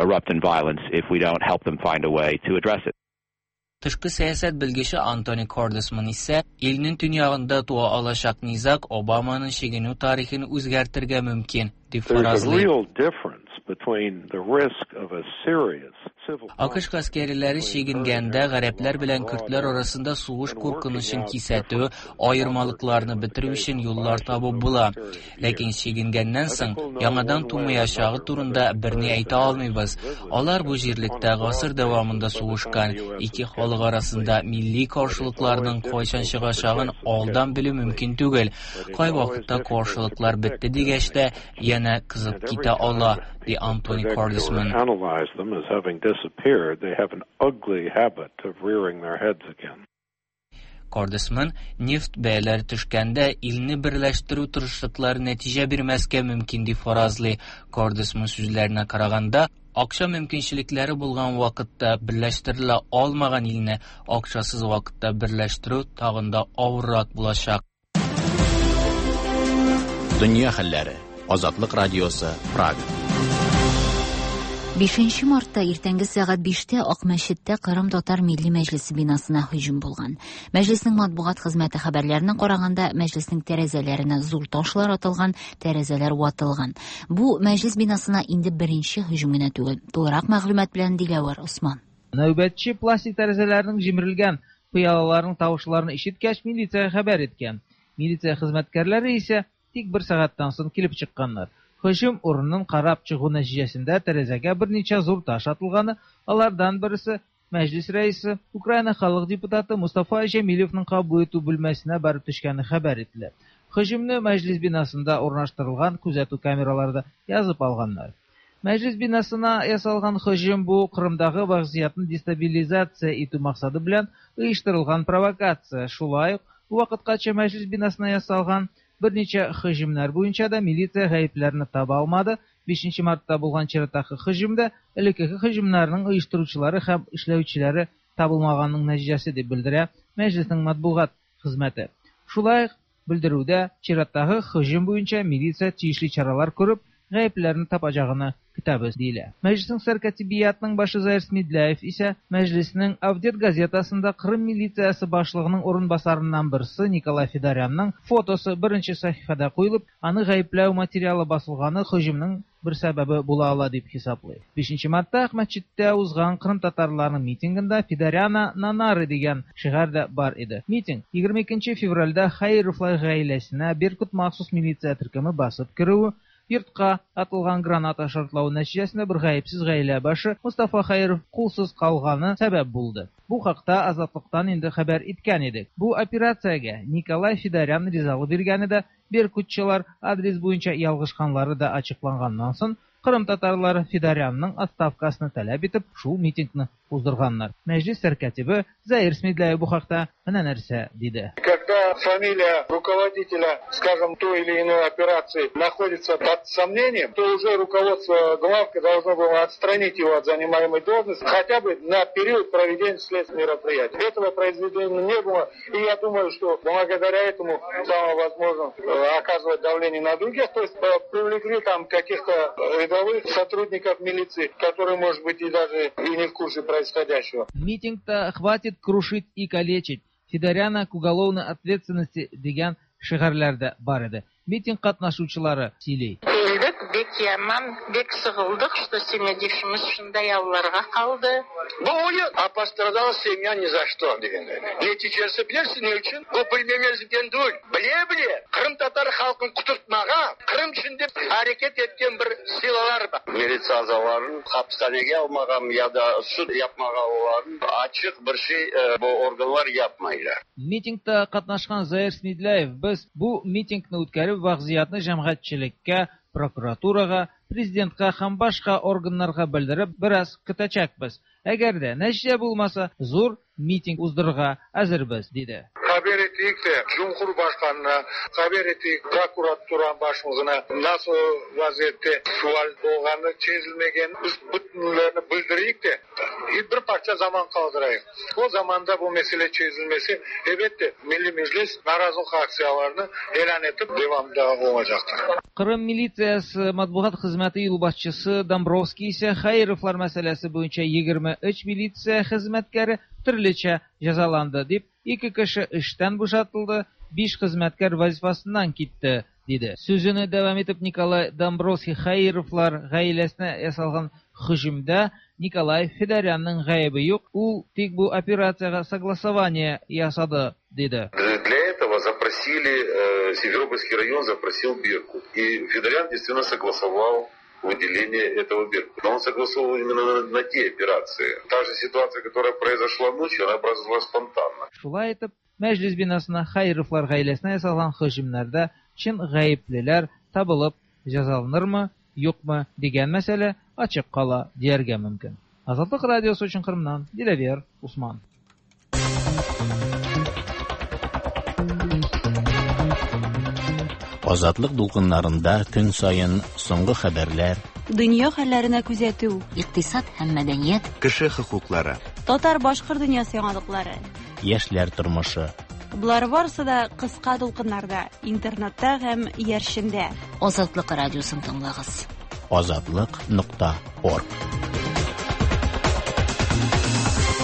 Тышкы сәясәт белгече Антони Кордесман исә, илнең төньягында туа алачак низак Обаманың чигенү тарихын үзгәртергә мөмкин, дип фаразлый. АКШ гаскәрләре чигенгәндә гарәпләр белән көрдләр арасында сугыш куркынычын кисәтү, аермалыкларны бетерү өчен юллар табу була. Ләкин чигенгәннән соң яңадан тумаячагы турында берни әйтә алмыйбыз. Алар бу җирлектә гасыр дәвамында сугышкан, ике халык арасында милли каршылыкларның кайчан чыгачагын алдан белү мөмкин түгел. Кай вакытта каршылыклар бетте дигәч тә яна кызып китә ала, ди Антони Кордесман. Кордесман нефть бәяләре төшкәндә илне берләштерү тырышлыклары нәтиҗә бирмәскә мөмкин дип фаразлый. Кордесман сүзләренә караганда, акча мөмкинчелекләре булган вакытта берләштерелә алмаган илне акчасыз вакытта берләштерү тагын да авыррак булачак. Дөнья хәлләре. Азатлык радиосы, Прага. бишенче мартта иртәнге сәгать биштә Ак мәчеттә Кырым Татар Милли Мәҗлесе бинасына һөҗүм булган. Мәҗлеснең матбугат хезмәте хәбәрләренә караганда, мәҗлеснең тәрәзәләренә зур ташлар атылган, тәрәзәләр ватылган. Бу мәҗлес бинасына инде беренче һөҗүм генә түгел. Тулырак мәгълүмат белән Диләвар Усман. Нәүбәтче пластик тәрәзәләрнең җимерелгән пыялаларның тавышларын ишеткәч, милиция хәбәр иткән. Милиция хезмәткәрләре исә тик бер сәгатьтән соң килеп чыкканнар. Hücum урынын карап чыгуу нәтижесендә тәрәзәгә берничә зур таш атылганы, алардан берсе Мәҗлис рәисе, Украина халык депутаты Мустафа Җәмилевнең кабул итү бүлмәсенә барып төшкәне хәбәр ителә. Hüjumны Мәҗлис бинасында урнаштырылган күзәтү камераларында язып алганнар. Мәҗлис бинасына ясалган hüjum бу Кырымдагы вазгыятны дестабилизация итү максаты белән оештырылган провокация. Шулай ук бу вакыткача Мәҗлис бинасына ясалган берничә hüjumнар буенча да милиция гаепләрне таба алмады. бишенче мартта булган чираттагы hüjumда элеккеге hüjumнарның оештыручылары һәм эшләүчеләре табылмаганның нәтиҗәсе дип белдерә Мәҗлеснең матбугат хезмәте. Шулай ук белдерүдә чираттагы hüjum буенча милиция тиешле чаралар күреп, гаепләрне тапачагыны көтәбез диелә. Мәҗлеснең сәркәтибиятның башы Заир Смедляев исә Мәҗлеснең Авдет газетасында Кырым милициясе башлыгының урынбасарыннан берсе Николай Федорянның фотосы беренче сәхифәдә куелып, аны гаепләү материалы басылганы hüjumның bir сәбәбе була ала дип хисаплый. бишенче мартта Әхмәтчиттә узган Кырым татарларының митингында Федоряна Нанары дигән шигырь дә бар иде. Митинг егерме икенче февральдә Хаировлар гаиләсенә Беркут махсус милиция төркеме басып керүе, йортка атылган граната шартлау нәтиҗәсендә бер гаепсез гаилә башы Мустафа Хаиров кулсыз калганы сәбәп булды. Бу хакта Азатлыктан инде хәбәр иткән идек. Бу операциягә Николай Федорян ризалык биргәне дә, беркутчылар адрес буенча ялгышканлары да ачыкланганнан соң Кырым татарлары Федорянның отставкасын таләп итеп, шул митингны уздырганнар. Мәҗлис сәркәтибе Заир Смедляев бу хакта менә нәрсә диде. Когда фамилия руководителя, скажем, той или иной операции находится под сомнением, то уже руководство главка должно было отстранить его от занимаемой должности, хотя бы на период проведения следственных мероприятий. Этого произведения не было, и я думаю, что благодаря этому стало возможно оказывать давление на других, то есть привлекли там каких-то рядовых сотрудников милиции, которые, может быть, и даже и не в курсе происходящего. Митингта хватит крушить и калечить. Федоряна к уголовной ответственности дигән шигырьләрдә бар иде. Митинг катнашучылары сөйли. Бек яман, бек сығылдық, что семьядешіміз шындай ауларға қалды. Бұл ойын, а пострадала семья ни за что, дегенде. Нәтижесі білерсің не үшін? Бұл білмемезден дөй. Біле-біле, Қырым татар халқын құтыртмаға, Қырым ішінде әрекет еткен бір силалар бар. Милиция азаларын хапстанеге алмаған, яда суд yapмағаларын açıq bir şey bu organlar yapmaylar. Митингта катнашкан Заир Смедляев, без бу митингны үткәреп вазгыятны җәмгыятьчелеккә, прокуратурага, президентка һәм башка органнарга белдереп, бераз көтәчәкбез. Әгәр дә нәтиҗә булмаса, зур митинг уздырырга әзербез, диде. Haber ettik de Cumhurbaşkanı'na, haber ettik prokuratura başımızına nasıl vaziyette sual olğanı çözülmegen biz bütünlerini bildireyik de bir parça zaman kaldırayıq. O zamanda bu mesele çözülmesi elbette Milli Meclis narazılık aksiyalarını elan etip devamda olacaktır. Кырым милициясы матбугат хезмәте юл башчысы Домбровский исә Хаировлар мәсьәләсе буенча егерме өч милиция хезмәткәре төрлечә җәзаланды дип, ике кеше эштән бушатылды, биш хезмәткәр вазифасыннан китте, диде. Сүзенә дәвам итеп Николай Домбровский Хаировлар гаиләсенә ясалган hüjumda Николай Федорянның гаебе юк, ул тик бу операциягә согласование ясады, диде. Для этого запросили, Северобайский район запросил Беркут. И Федорян действительно согласовал выделение этого Беркута. Но он согласовал именно на, на те операции. Та же ситуация, которая произошла ночью, она произошла спонтанно. Шулай итеп, Мәҗлис бинасына Хаировлар гаиләсенә ясалган hüjumнарда чин гаеплеләр табылып җәзаланырмы, юкмы дигән мәсьәлә ачык кала дияргә мөмкин. Азатлык радиосы өчен Кырымнан Диләвер Усман. Азатлык дулкыннарында көн сайын соңгы хәбәрләр, дөнья хәлләренә күзәтү, икътисад һәм мәдәният, кеше хокуклары, татар-башкорт дөньясы яңалыклары, яшьләр тормышы. Булар барысы да кыска дулкыннарда, интернетта һәм яршендә. Азатлык радиосын тыңлагыз. азатлык нокта орг.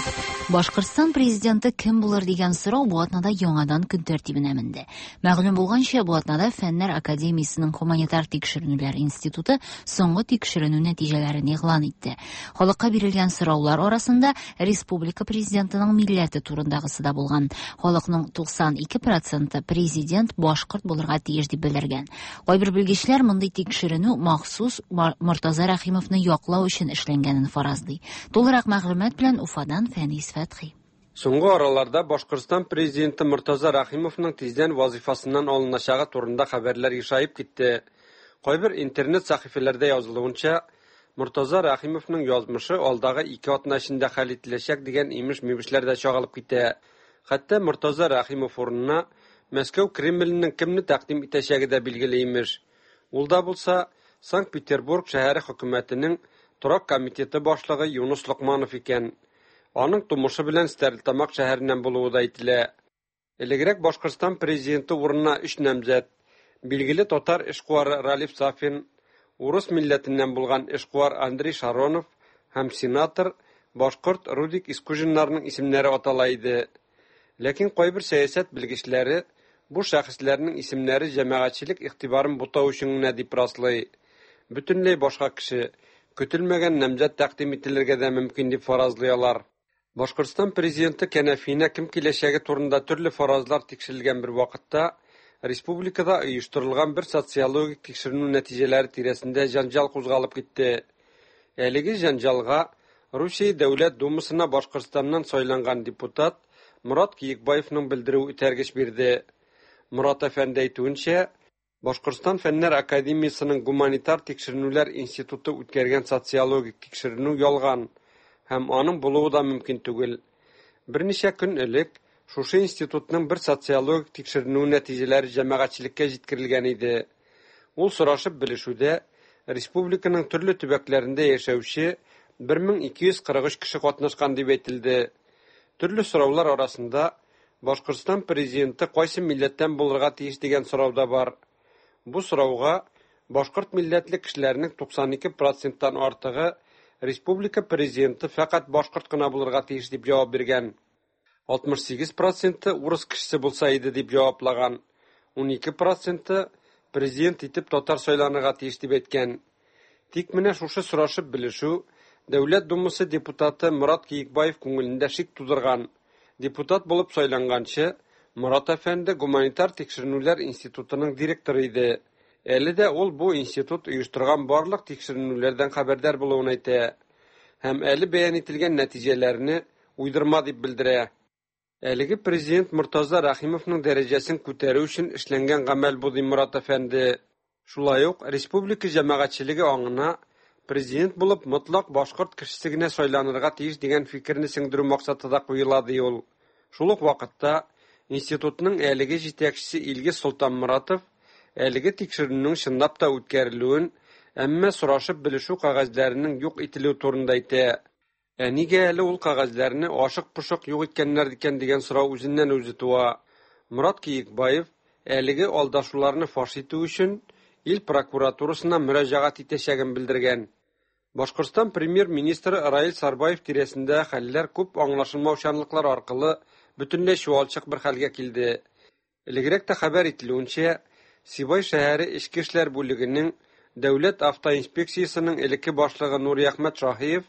Башкортстан президенты кем булыр дигән сорау бу атнада яңадан көн тәртибенә менде. Мәгълүм булганча, бу атнада Фәннәр академиясенең гуманитар тикшеренүләр институты соңгы тикшеренү нәтиҗәләрен игълан итте. Халыкка бирелгән сораулар арасында республика президентының милләте турындагысы да булган. Халыкның туксан ике проценты президент башкорт булырга тиеш дип белдергән. Кайбер белгечләр мондый тикшеренү махсус Мортаза Рәхимовны яклау өчен эшләнгәнен фаразлый. Тулырак мәгълүмат белән Уфадан Фәнис Фәтхи. Соңгы араларда Башкортстан президенты Мортаза Рәхимовның тиздән вазифасыннан алыначагы турында хәбәрләр ишаеп китте. Кайбер интернет сәхифәләрдә язылуынча, Мортаза Рәхимовның язмышы алдагы ике атна эчендә хәл ителәчәк дигән имеш-мимешләр дә чагылып китә. Хәтта Мортаза Рәхимов урынына Мәскәү Кремленең кемне тәкъдим итәчәге дә билгеле имеш. Ул да булса, Санкт-Петербург шәһәре хөкүмәтенең торак комитеты башлыгы Юнус Лукманов икән. Аның тумышы белән Стәрлетамак шәһәреннән булуы да әйтелә. Элегрәк Башкортстан президенты урынына өч намзәт, билгеле татар эшкуары Ралиф Сафин, урыс милләтеннән булган эшкуар Андрей Шаронов һәм сенатор башкорт Рудик Искужиннарның исемнәре атала иде. Ләкин кайбер сәясәт белгечләре бу шәхесләрнең исемнәре җәмәгатьчелек игътибарын бутау өчен генә дип раслый. Бөтенләй башка кеше, көтелмәгән намзәт тәкъдим ителергә дә мөмкин дип фаразлыйлар. Башкортстан президенты кәнәфинә кем киләчәге турында төрле фаразлар тикшерелгән бер вакытта, республикада оештырылган бер социологик тикшеренү нәтиҗәләре тирәсендә җанҗал кузгалып китте. Әлеге җанҗалга Русия Дәүләт Думасына Башкортстаннан сайланган депутат Мурат Киекбаевның белдерүе үтәргеч бирде. Мурат әфәнде әйтүенчә, Башкортстан Фәннәр академиясының гуманитар тикшеренүләр институты үткәргән социологик тикшеренү ялган һәм аның булуы да мөмкин түгел. Берничә көн элек шушы институтның бер социологик тикшеренү нәтиҗәләре җәмәгатьчелеккә җиткерелгән иде. Ул сорашып белешүдә республиканың төрле төбәкләрендә яшәүче бер мең ике йөз кырык өч кеше катнашкан дип әйтелде. Төрле сораулар арасында Башкортстан президенты кайсы милләттән булырга тиеш дигән сорау да бар. Бу сорауга башкорт милләтле кешеләрнең туксан ике проценттан артыгы республика президенты фақат башкорт кына булырга тиеш дип җавап биргән. алтмыш сигез проценты урыс кешесе булса иде дип җаваплаган. ун ике проценты президент итеп татар сайланырга тиеш дип әйткән. Тик менә шушы сорашып белешү Дәүләт Думасы депутаты Мурат Киекбаев күңелендә шик тудырган. Депутат булып сайланганчы Мурат әфәнде гуманитар тикшеренүләр институтының директоры иде. Әле дә ул бу институт оештырган барлык тикшеренүләрдән хәбәрдар булуын әйтә. Һәм әле бәян ителгән нәтиҗәләрне уйдырма дип белдерә. Әлеге президент Мортаза Рәхимовның дәрәҗәсен күтәрү өчен эшләнгән гамәл бу ди Мурат әфәнде. Шулай ук республика җәмәгатьчелеге аңына президент булып мотлак башкорт кешесе генә сайланырга тиеш дигән фикерне сеңдерү максатында куела ди ул. Шул ук вакытта институтның әлеге җитәкчесе Илгиз Солтанмуратов әлеге тикшеренүнең чынлап та үткәрелүен, әмма сорашып белешү кагазьләренең юк ителү турында әйтә. Ә нигә әле ул кагазьләрне ашык-пошык юк иткәннәр икән дигән сорау үзеннән үзе туа. Мурат Киекбаев әлеге алдашуларны фаш итү өчен ил прокуратурасына мөрәҗәгать итәчәген белдергән. Башкортстан премьер-министры Раил Сарбаев тирәсендә хәлләр күп аңлашылмаучанлыклар аркылы бөтенләй чуалчык бер хәлгә килде. Элегрәк тә хәбәр ителүенчә, Сибай шәһәре эчке эшләр бүлегенең Дәүләт автоинспекциясының элекке башлыгы Нури Әхмәт Шаһиев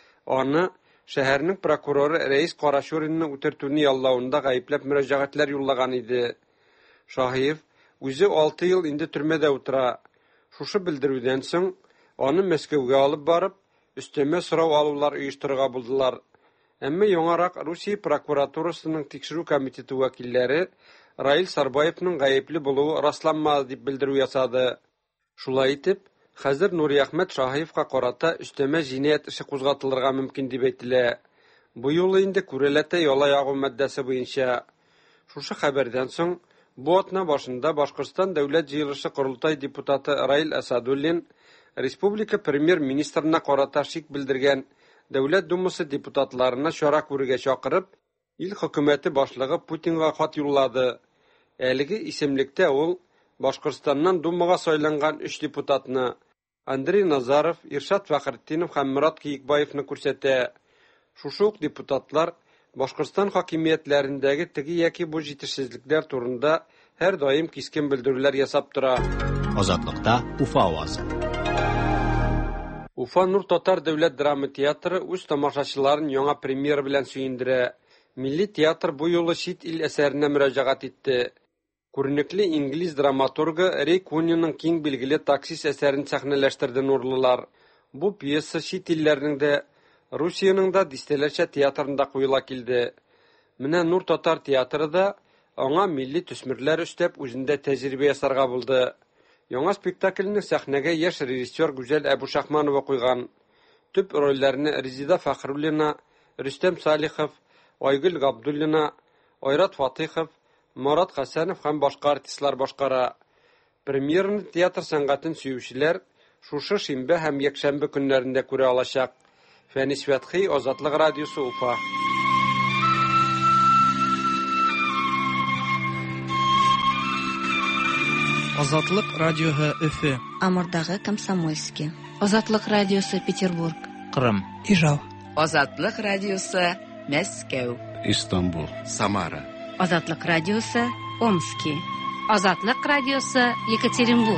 аны шәһәрнең прокуроры Рәис Карашуринны үтертүне яллавында гаепләп мөрәҗәгатьләр юллаган иде. Шаһиев үзе алты ел инде төрмәдә утыра. Шушы белдерүдән соң аны Мәскәүгә алып барып, өстәмә сорау алулар оештырырга булдылар. Әмма яңарак Русия прокуратурасының тикшерү комитеты вәкилләре Раил Сарбаевның гаепле булуы расланмады дип белдерү ясады. Шулай итеп, хәзер Нури Әхмәт Шаһиевка карата өстәмә җинаять эше кузгатылырга мөмкин дип әйтелә. Бу юлы инде күрәләтә яла ягу маддәсе буенча. Шушы хәбәрдән соң бу атна башында Башкортстан Дәүләт җыелышы Корылтай депутаты Раил Асадуллин республика премьер-министрына карата шик белдергән Дәүләт Думасы депутатларына чара күрергә чакырып, ил хөкүмәте башлыгы Путинга хат юллады. Әлеге исемлектә ул Башкортстаннан Думага сайланган өч депутатны Андрей Назаров, Иршат Фәхретдинов һәм Мурат Киекбаевны күрсәтә. Шушы ук депутатлар Башкортстан хакимиятләрендәге теге яки бу җитешсезлекләр турында һәр даим кискен белдерүләр ясап тора. Азатлыкта Уфа авазы. Уфа Нур Татар дәүләт драма театры үз тамашачыларын яңа премьера белән сөендерә. Милли театр бу юлы чит ил әсәренә мөрәҗәгать итте. Күренекле инглиз драматургы Рей Кунинның киң билгеле Таксис әсәрен сәхнәләштерде нурлылар. Бу пьеса чит илләрнең дә, Русиянең дә дистәләрчә театрында куела килде. Менә Нур Татар театры да аңа милли төсмерләр өстәп үзендә тәҗрибә ясарга булды. Яңа спектакльне сәхнәгә яшь режиссер Гүзәл Әбушахманова куйган. Төп рольләрне Резида Фахруллина, Рөстәм Салихов, Айгөл Габдуллина, Айрат Фатихов, Марат Хәсәнов һәм башка артистлар башкара. Премьераны театр сәнгатен сөючеләр шушы шимбә һәм якшәмбе көннәрендә күрә алачак. Фәнис Фәтхи, Азатлык радиосы, Уфа. Азатлык радиоһы Өфе. Амурдагы Комсомольский. Азатлык радиосы Петербург. Кырым. Ижау. Азатлык радиосы Мәскәү. Истанбул. Самара. Азатлык радиосы Омский. Азатлык радиосы Екатеринбург.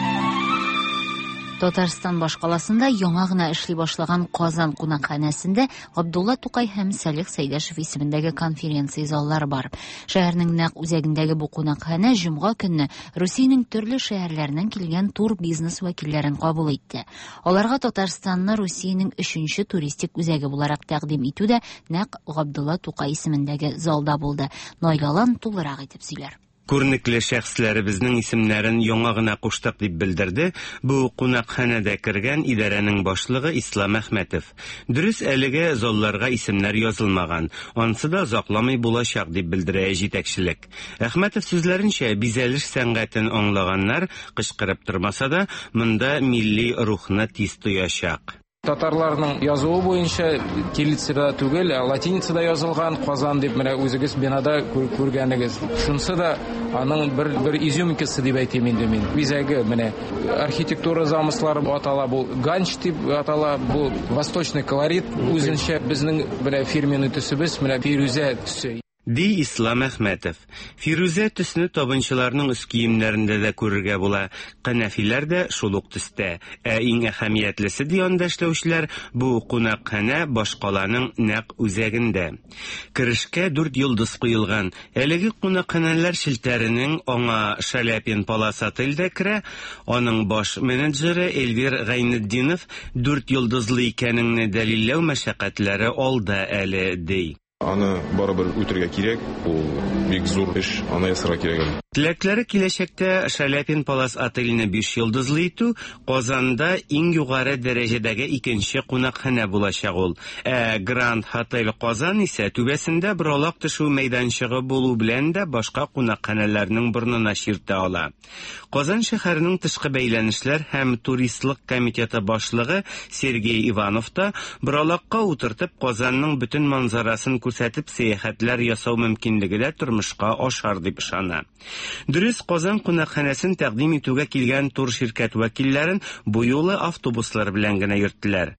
Татарстан башкаласында яңа гына эшли башлаган Казан кунакханәсендә Габдулла Тукай һәм Салих Сәйдәшев исемендәге конференция заллары бар. Шәһәрнең нәкъ үзәгендәге бу кунакханә җомга көнне Русиянең төрле шәһәрләреннән килгән тур бизнес вәкилләрен кабул итте. Аларга Татарстанны Русиянең өченче туристик үзәге буларак тәкъдим итү дә нәкъ Габдулла Тукай исемендәге залда булды. Найлалан тулырак итеп сөйләр. Күренекле шәхесләребезнең исемнәрен яңа гына куштык дип белдерде бу кунакханәдә кергән идарәнең башлыгы Ислам Әхмәтов. Дөрес, әлегә залларга исемнәр язылмаган, ансы да озакламый булачак дип белдерә җитәкчелек. Әхмәтов сүзләренчә, бизәлеш сәнгатен аңлаганнар кычкырып тормаса да, монда милли рухны тиз тоячак. Татарларның язуы буенча кириллицада түгел, латиницада язылган Казан дип менә үзегез бинада күргәнегез. Шунсы да аның бер бер изюминкасы дип әйтим инде мин. Бизәге менә архитектура замыслары атала, бу ганч дип атала, бу восточный колорит, үзенчә безнең менә фирменный төсебез, менә фирүзә төсе. Ди Ислам Әхмәтов. Фирүзә төсне табынчыларның үз киемнәрендә дә күрергә була, канафиләр дә шул ук төстә. Ә иң әһәмиятлесе ди анда эшләүчеләр, бу кунакханә башкаланың нәкъ үзәгендә. Керешкә дүрт йолдыз куелган. Әлеге кунакханәләр шелтәренең аңа Шаляпин Палас отельдә керә. Аның баш менеджеры Эльвир Гайнетдинов дүрт йолдызлы икәнеңне дәлилләү мәшәкатьләре алда әле ди. Аны барыбер үтергә кирәк, ул бик зур эш, аны ясарга кирәк. Теләкләре киләчәктә Шаляпин Палас отелене биш йолдызлы итү, Казанда иң югары дәрәҗәдәге икенче кунакханә булачак ул. Ә Grand Hotel Казан исә түбәсендә бролак төшү мәйданчыгы булу белән дә башка кунакханәләрнең борнына чиртә ала. Казан шәһәренең тышкы бәйләнешләр һәм туристлык комитеты башлыгы Сергей Иванов та бролакка утыртып Казанның бөтен манзарасын күрсәтеп сәяхәтләр ясау мөмкинлеге дә тормышка ашар дип ышана. Дөрес, Казан кунакханәсен тәкъдим итүгә килгән тур ширкәт вәкилләрен бу юлы автобуслар белән генә йөрттеләр.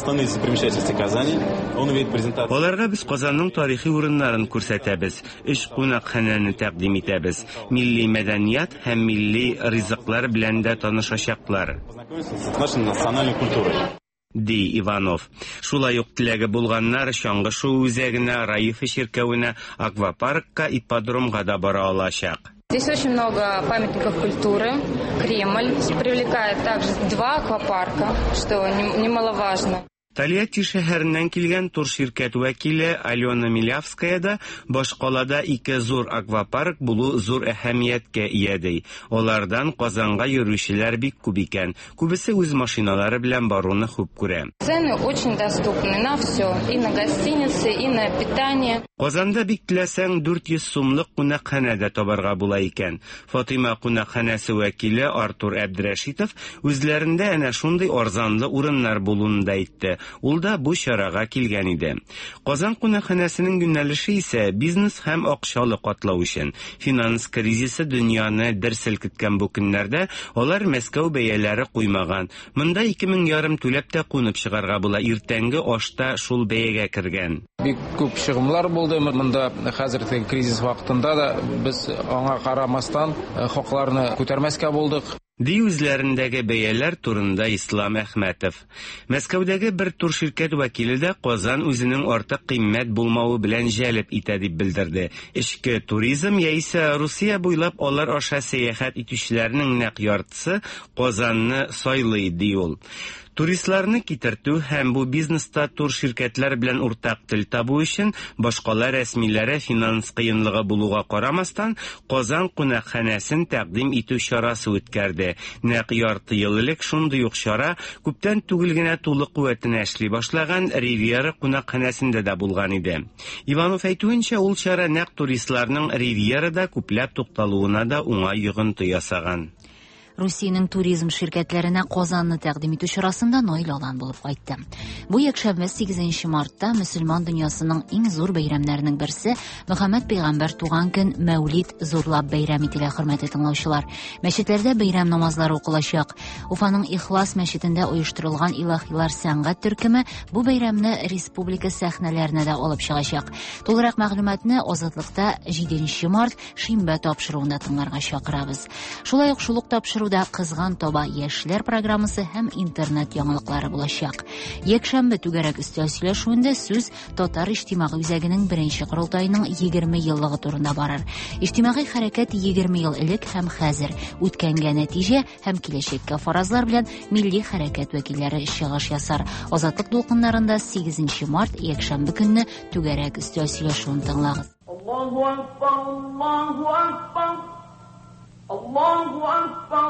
Аларга без Казанның тарихи урыннарын күрсәтәбез, өч кунакханәне тәкъдим итәбез, милли мәдәният һәм милли ризыклар белән дә танышачаклар. Ди Иванов. Шулай ук теләге булганнар чаңгы шоу үзәгенә, Раиф чиркәвенә, аквапаркка, ипподромга да бара алачак. Здесь очень много памятников культуры. Кремль привлекает также два аквапарка, что немаловажно. Тольятти шәһәреннән килгән тур ширкәт вәкиле Алена Милявская да башкалада ике зур аквапарк булу зур әһәмияткә ия ди. Алардан Казанга йөрүчеләр бик күп икән. Күбесе үз машиналары белән баруны хуп күрә. Цены очень доступны на все, и на гостиницы, и на питание. Казанда бик теләсәң дүрт йөз сумлык кунакханәдә табарга була икән. Фатыйма кунакханәсе вәкиле Артур Әбдрәшитов үзләрендә әнә шундый арзанлы урыннар булуын да әйтте. ул да бу чарага килгән иде. Казан кунакханәсенең юнәлеше исә бизнес һәм акчалы катлау өчен. Финанс кризисы дөньяны дер селкеткән бу көннәрдә алар Мәскәү бәяләре куймаган. Монда ике мең ярым түләп тә кунып чыгарга була. Иртәнге ашта шул бәягә кергән. Бик күп чыгымнар булды. Монда хәзерге кризис вакытында да без аңа карамастан хакларны күтәрмәскә булдык. Ди үзләрендәге бәяләр турында Ислам Әхмәтов. Мәскәүдәге бер тур ширкәт вәкиле дә Казан үзенең артык кыйммәт булмавы белән җәлеп итә дип белдерде. Эчке туризм яисә Русия буйлап алар аша сәяхәт итүчеләрнең нәкъ яртысы Казанны сайлый ди ул. Туристларны китертү һәм бу бизнеста тур ширкәтләр белән уртак тел табу өчен башкалар рәсмиләре финанс кыенлыгы булуга карамастан Казан кунакханәсен тәкъдим итү чарасы үткәрде. Нәкъ ярты ел элек шундый ук чара күптән түгел генә тулы куәтен эшли башлаган Ривьера кунакханәсендә дә булган иде. Иванов әйтүенчә, ул чара нәкъ туристларның Ривьерада күпләп тукталуына да уңай йогынты ясаган. Русиянең туризм ширкәтләренә Казанны тәкъдим итү чарасында Наил Алан булып кайтты. Бу якшәмбе сигезенче мартта мөселман дөньясының иң зур бәйрәмнәренең берсе Мөхәммәд пәйгамбәр туган көн Мәүлид зурлап бәйрәм ителә, хөрмәтле тыңлаучылар. Мәчетләрдә бәйрәм намазлары укылачак. Уфаның Ихлас мәчетендә оештырылган илаһилар сәнгать төркеме бу бәйрәмне республика сәхнәләренә дә алып чыгачак. Тулырак мәгълүматны Азатлыкта җиденче март шимбә тапшыруында тыңларга чакырабыз. Шулай ук шул ук тапшыру да кызган таба яшьләр программасы һәм интернет яңалыклары булачак. Якшәмбе түгәрәк өстәл сөйләшүендә сүз Татар иҗтимагый үзәгенең беренче корылтайының егерме еллыгы турында барыр. Иҗтимагый хәрәкәт егерме ел элек һәм хәзер, үткәнгә нәтиҗә һәм киләчәккә фаразлар белән милли хәрәкәт вәкилләре чыгыш ясар. Азатлык дулкыннарында сигезенче март якшәмбе көнне түгәрәк өстәл сөйләшүен тыңлагыз. Аллаһу акбар, Аллаһу акбар. Allahu Akbar,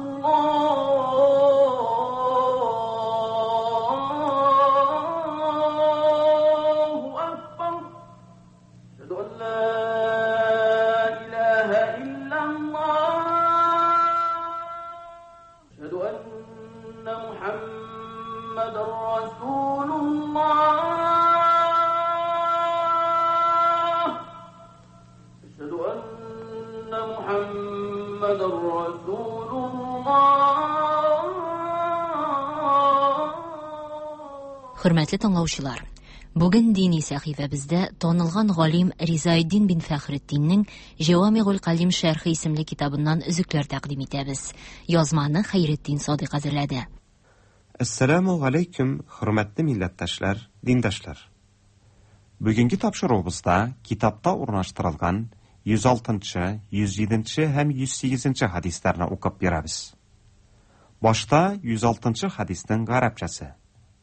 Allahu Akbar. Ashhadu an la ilaha illallah. Ashhadu anna Muhammadar Rasulullah. Ashhadu anna Muhammad Хөрмәтле тыңлаучылар, бүген дини сәхифәбездә танылган галим Ризаэддин бин Фәхретдиннең Җавамигул Калим шәрхи исемле китабыннан өзекләр тәкъдим итәбез. Язманы Хәйретдин Садыйк әзерләде. Ассаламу алейкум, хөрмәтле милләттәшләр, диндәшләр. Бүгенге тапшыруыбызда китапта урнаштырылган йөз алтынчы, йөз җиденче һәм йөз сигезенче хадисларны укып бирәбез. Башта йөз алтынчы хадисның гарәпчәсе.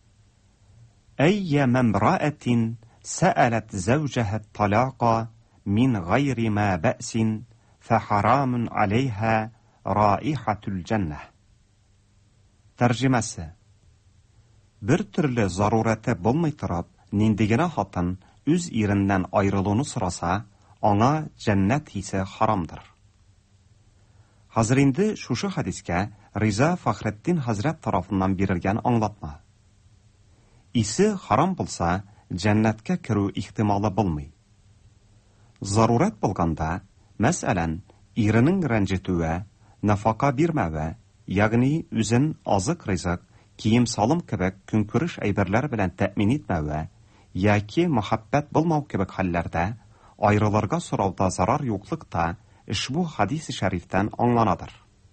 Әйя мамраатин саалат zawjaha talaqa min ghayri ma ba'sin fa haramun alayha ra'ihatul jannah. Тәрҗемәсе. Бер төрле зарураты булмый торып, ниндигенә хатын үз иреннән аерылуны сораса, аңа җәннәт хисе харамдыр. Хәзер инде шушы хадискә Риза Фәхретдин хәзрәт тарафыннан бирелгән аңлатма. Исе харам булса, җәннәткә керү ихтималы булмый. Зарурат булганда, мәсәлән, иренең рәнҗетүе, нафака бирмәве, ягъни үзен азык-ризык, кием-салым кебек көнкүреш әйберләр белән тәэмин итмәве, яки мөхәббәт булмау кебек хәлләрдә аyrыларга сорауда зарар юклыкта ишбу хадис-и шәрифтән аңланадыр.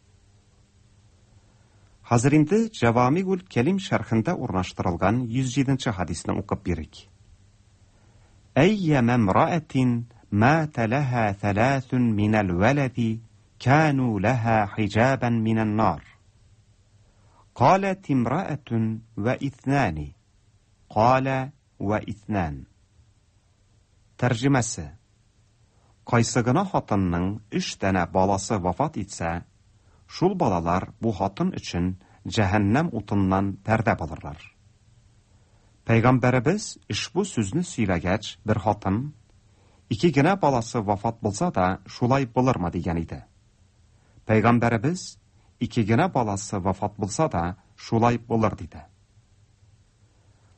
Хәзер инде Җавамигул Калим шәрхендә урнаштырылган йөз җиденче хадисны укып бирик. Әйя мамраатин мата лаха thalathun min al-waladi kanu laha hijaban min an-nar. قالت امرأة وإثنان قال وإثنان. Тәрҗемәсе. Кайсы гына хатынның өч тәнә баласы вафат итсә, шул балалар бу хатын өчен җәһәннәм утыннан пәрдә булырлар. Пәйгамбәребез ишбу сүзне сөйләгәч, бер хатын ике генә баласы вафат булса да, шулай булырмы дигән иде. Пәйгамбәребез ике генә баласы вафат булса да, шулай булыр диде.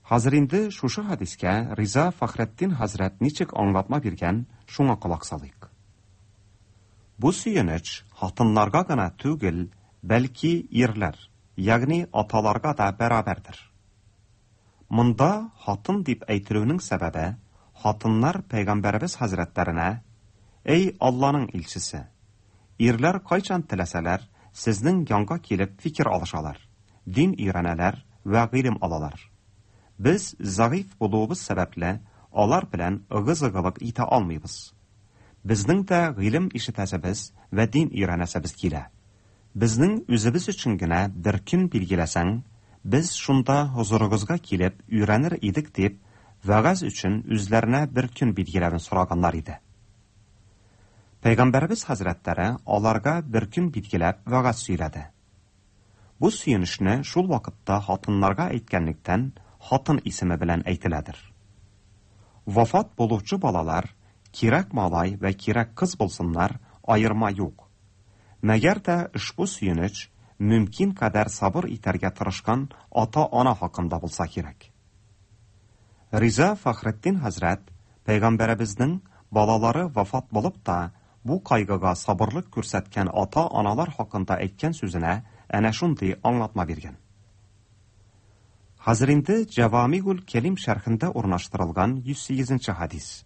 Хәзер инде шушы хадискә Риза Фахретдин хәзрәт ничек аңлатма биргән, шуңа колак салыйк. Бу сөенеч хатыннарга гына түгел, бәлки ирләр, ягъни аталарга да бәрабәрдер. Монда хатын дип әйтелүнең сәбәбе хатыннар Пәйгамбәрбез хәзрәтләренә: "Эй Алланың илчесе, ирләр кайчан теләсәләр, сезнең янга килеп фикер алышалар, дин өйрәнәләр вә гыйлем алалар. Без загыйф булуыбыз сәбәпле алар белән ыгыз-ыгылык итә алмыйбыз. Безнең дә гыйлем ишетәсебез вә дин өйрәнәсебез килә. Безнең үзебез өчен генә бер көн билгеләсәң, без шунда хузурыгызга килеп өйрәнер идек" дип, вәгазь өчен үзләренә бер көн билгеләвен сораганнар иде. Пәйгамбәрбез хәзрәтләре аларга бер көн билгеләп вәгазь сөйләде. Бу сөенешне шул вакытта хатыннарга әйткәнлектән хатын исеме белән әйтеләдер. Вафат булучы балалар, кирәк малай вә кирәк кыз булсыннар, айырма юк. Мәгәр дә ушбу сөенеч мөмкин кадәр сабыр итәргә тырышкан ата-ана хакында булса кирәк. Риза Фахретдин хәзрәт Пәйгамбәребезнең балалары вафат булып та, бу кайгыга сабырлык күрсәткән ата-аналар хакында әйткән сүзенә әнә шундый аңлатма биргән. Хәзер инде Җавамигул Кәлим шәрхендә урнаштырылган йөз сигезенче хадис.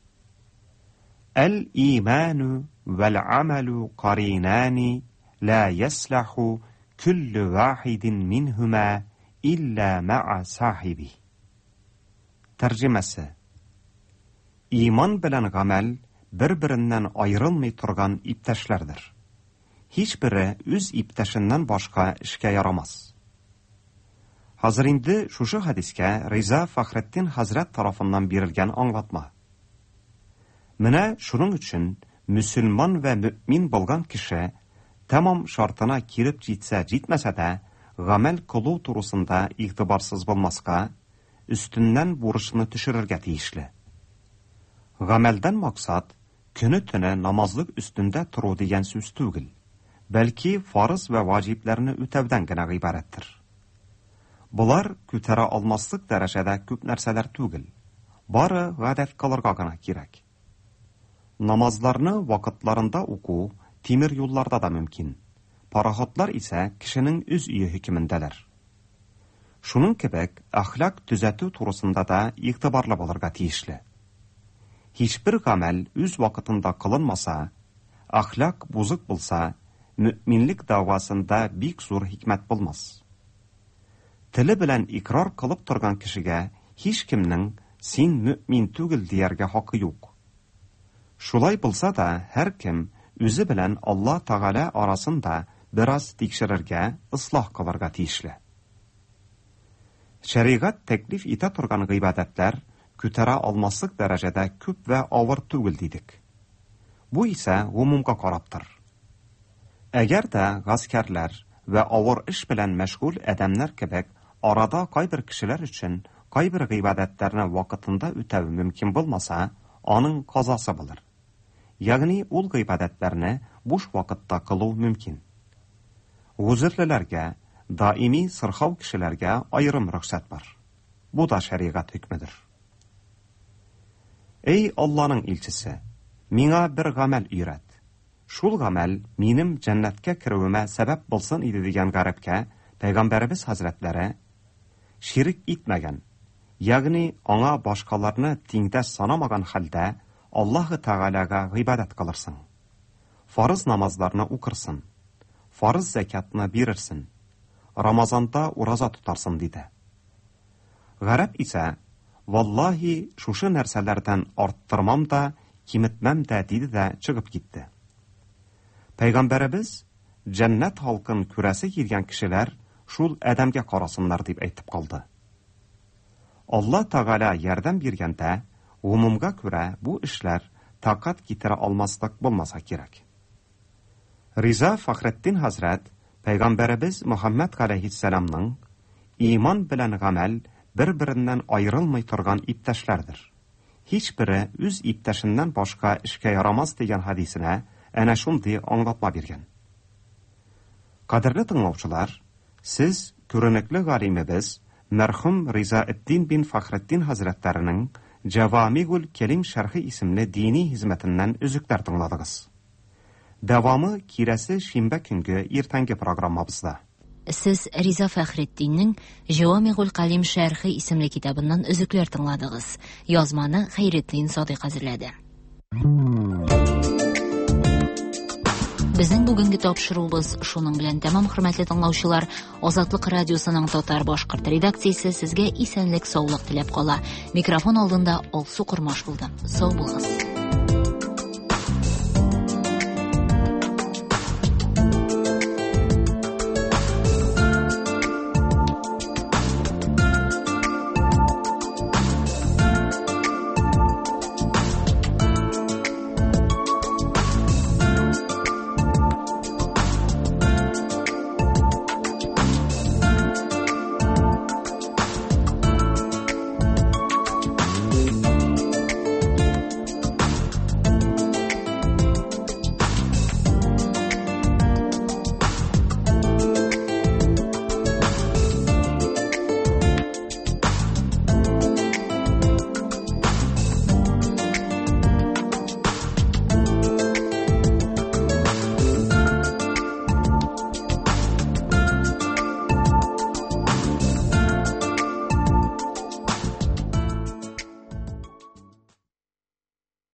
Әл-иману вәл-амалу каринани ла яслаху күллү вахидин минһума илля ма'a сахиби. Тәрҗемәсе: Иман белән гамәл бер-береннән айрылмый торган иптәшләрдер. Һичбере үз иптәшеннән башка эшкә ярамас. Хәзер инде шушы хадискә Риза Фахретдин хәзрәт тарафыннан бирелгән аңлатма. Менә шуның өчен мөселман вә мөэмин булган кеше тәмам шартына килеп җитсә, җитмәсә дә, гамәл кылу турысында игътибарсыз булмаска, өстеннән бурычны төшерергә тиешле. Гамәлдән максат көне-төне намазлык өстендә тору дигән сүз түгел, бәлки фарыз вә ваҗибләрне үтәүдән генә гыйбарәттер. Булар күтәрә алмаслык дәрәҗәдә күп нәрсәләр түгел, бары гадәт кылырга гына кирәк. Намазларны вакытларында уку тимер юлларда да мөмкин. Пароходлар исә кешенең үз өе хөкемендәләр. Шуның кебек, әхлак төзәтү турысында да игътибарлы булырга тиешле. Һичбер гамәл үз вакытында кылынмаса, әхлак бузык булса, мөэминлек давасында бик зур хикмәт булмас. Теле белән икрар кылып торган кешегә һич кемнең син мөэмин түгел дияргә хакы юк. Шулай булса да, һәр кем үзе белән Алла Тәгалә арасында бераз тикшерергә, ислах кылырга тиешле. Шәригать тәклиф итә торган гыйбадәтләр күтәрә алмаслык дәрәҗәдә күп вә авыр түгел дидек. Бу исә гомумга караптыр. Әгәр дә гаскәрләр вә авыр эш белән мәшгуль адәмнәр кебек арада кайбер кешеләр өчен кайбер гыйбадәтләрне вакытында үтәү мөмкин булмаса, аның казасы булыр. Ягъни ул гыйбадәтләрне буш вакытта кылу мөмкин. Гузерлеләргә, даими сырхау кешеләргә айрым рөхсәт бар. Бу да шәригать хөкмедер. Эй Алланың илчесе, миңа бер гамәл өйрәт. Шул гамәл минем җәннәткә керүемә сәбәп булсын иде дигән гарәпкә Пәйгамбәрбез хәзрәтләре ширик итмәгән, ягъни аңа башкаларны тиңдәш санамаган хәлдә Аллаһы Тәгаләгә гыйбадәт кылырсың. Фарыз намазларны укырсың, фарыз закятны бирерсің, Рамазанда ураза тутарсың диде. Гарәп исә, валлаһи шушы нәрсәләрдән арттырмам да, киметмәм дә диде дә чыгып китте. Пәйгамбәрбез җәннәт халкын күрәсе килгән кешеләр шул адәмгә карасыннар дип әйтеп калды. Алла Тәгалә ярдәм биргәндә, гомумга күрә бу эшләр тaqat китерә алмаслык булмаса кирәк. Риза Фахретдин хәзрәт Пәйгамбәрбез Мөхәммәд галәйһиссәламның иман белән гамәл бер-береннән айрылмый торган иптәшләрдер. Һичбере үз иптәшеннән башка эшкә ярамас дигән хадисенә әнә шундый аңлатма биргән. Кадерле тыңлаучылар, сез күренекле галимебез Mərhum Rizaəddin bin Faxrəddin Hazrətlərinin Cəvamigül Kelim şərhi isimli dini hizmetindən üzüklər dinladığız. Davamı kirəsi şinbə günkü ertəngi proqramımızda. Siz Riza Fəxreddinning Cəvamigül Kelim şərhi isimli kitabından üzüklər dinladığız. Yazmanı Xeyreddin Sadiq hazırladı. Bizning bugungi topshiruvimiz shuning bilan tamam, hurmatli tinglovchilar. Ozodlik radiosuning Tatar boshqirt redaksiyasi sizga esenlik, sog'lik tilab qola. Mikrofon oldinda Olsu Qurmosh bo'ldi. Sog' bo'linglar.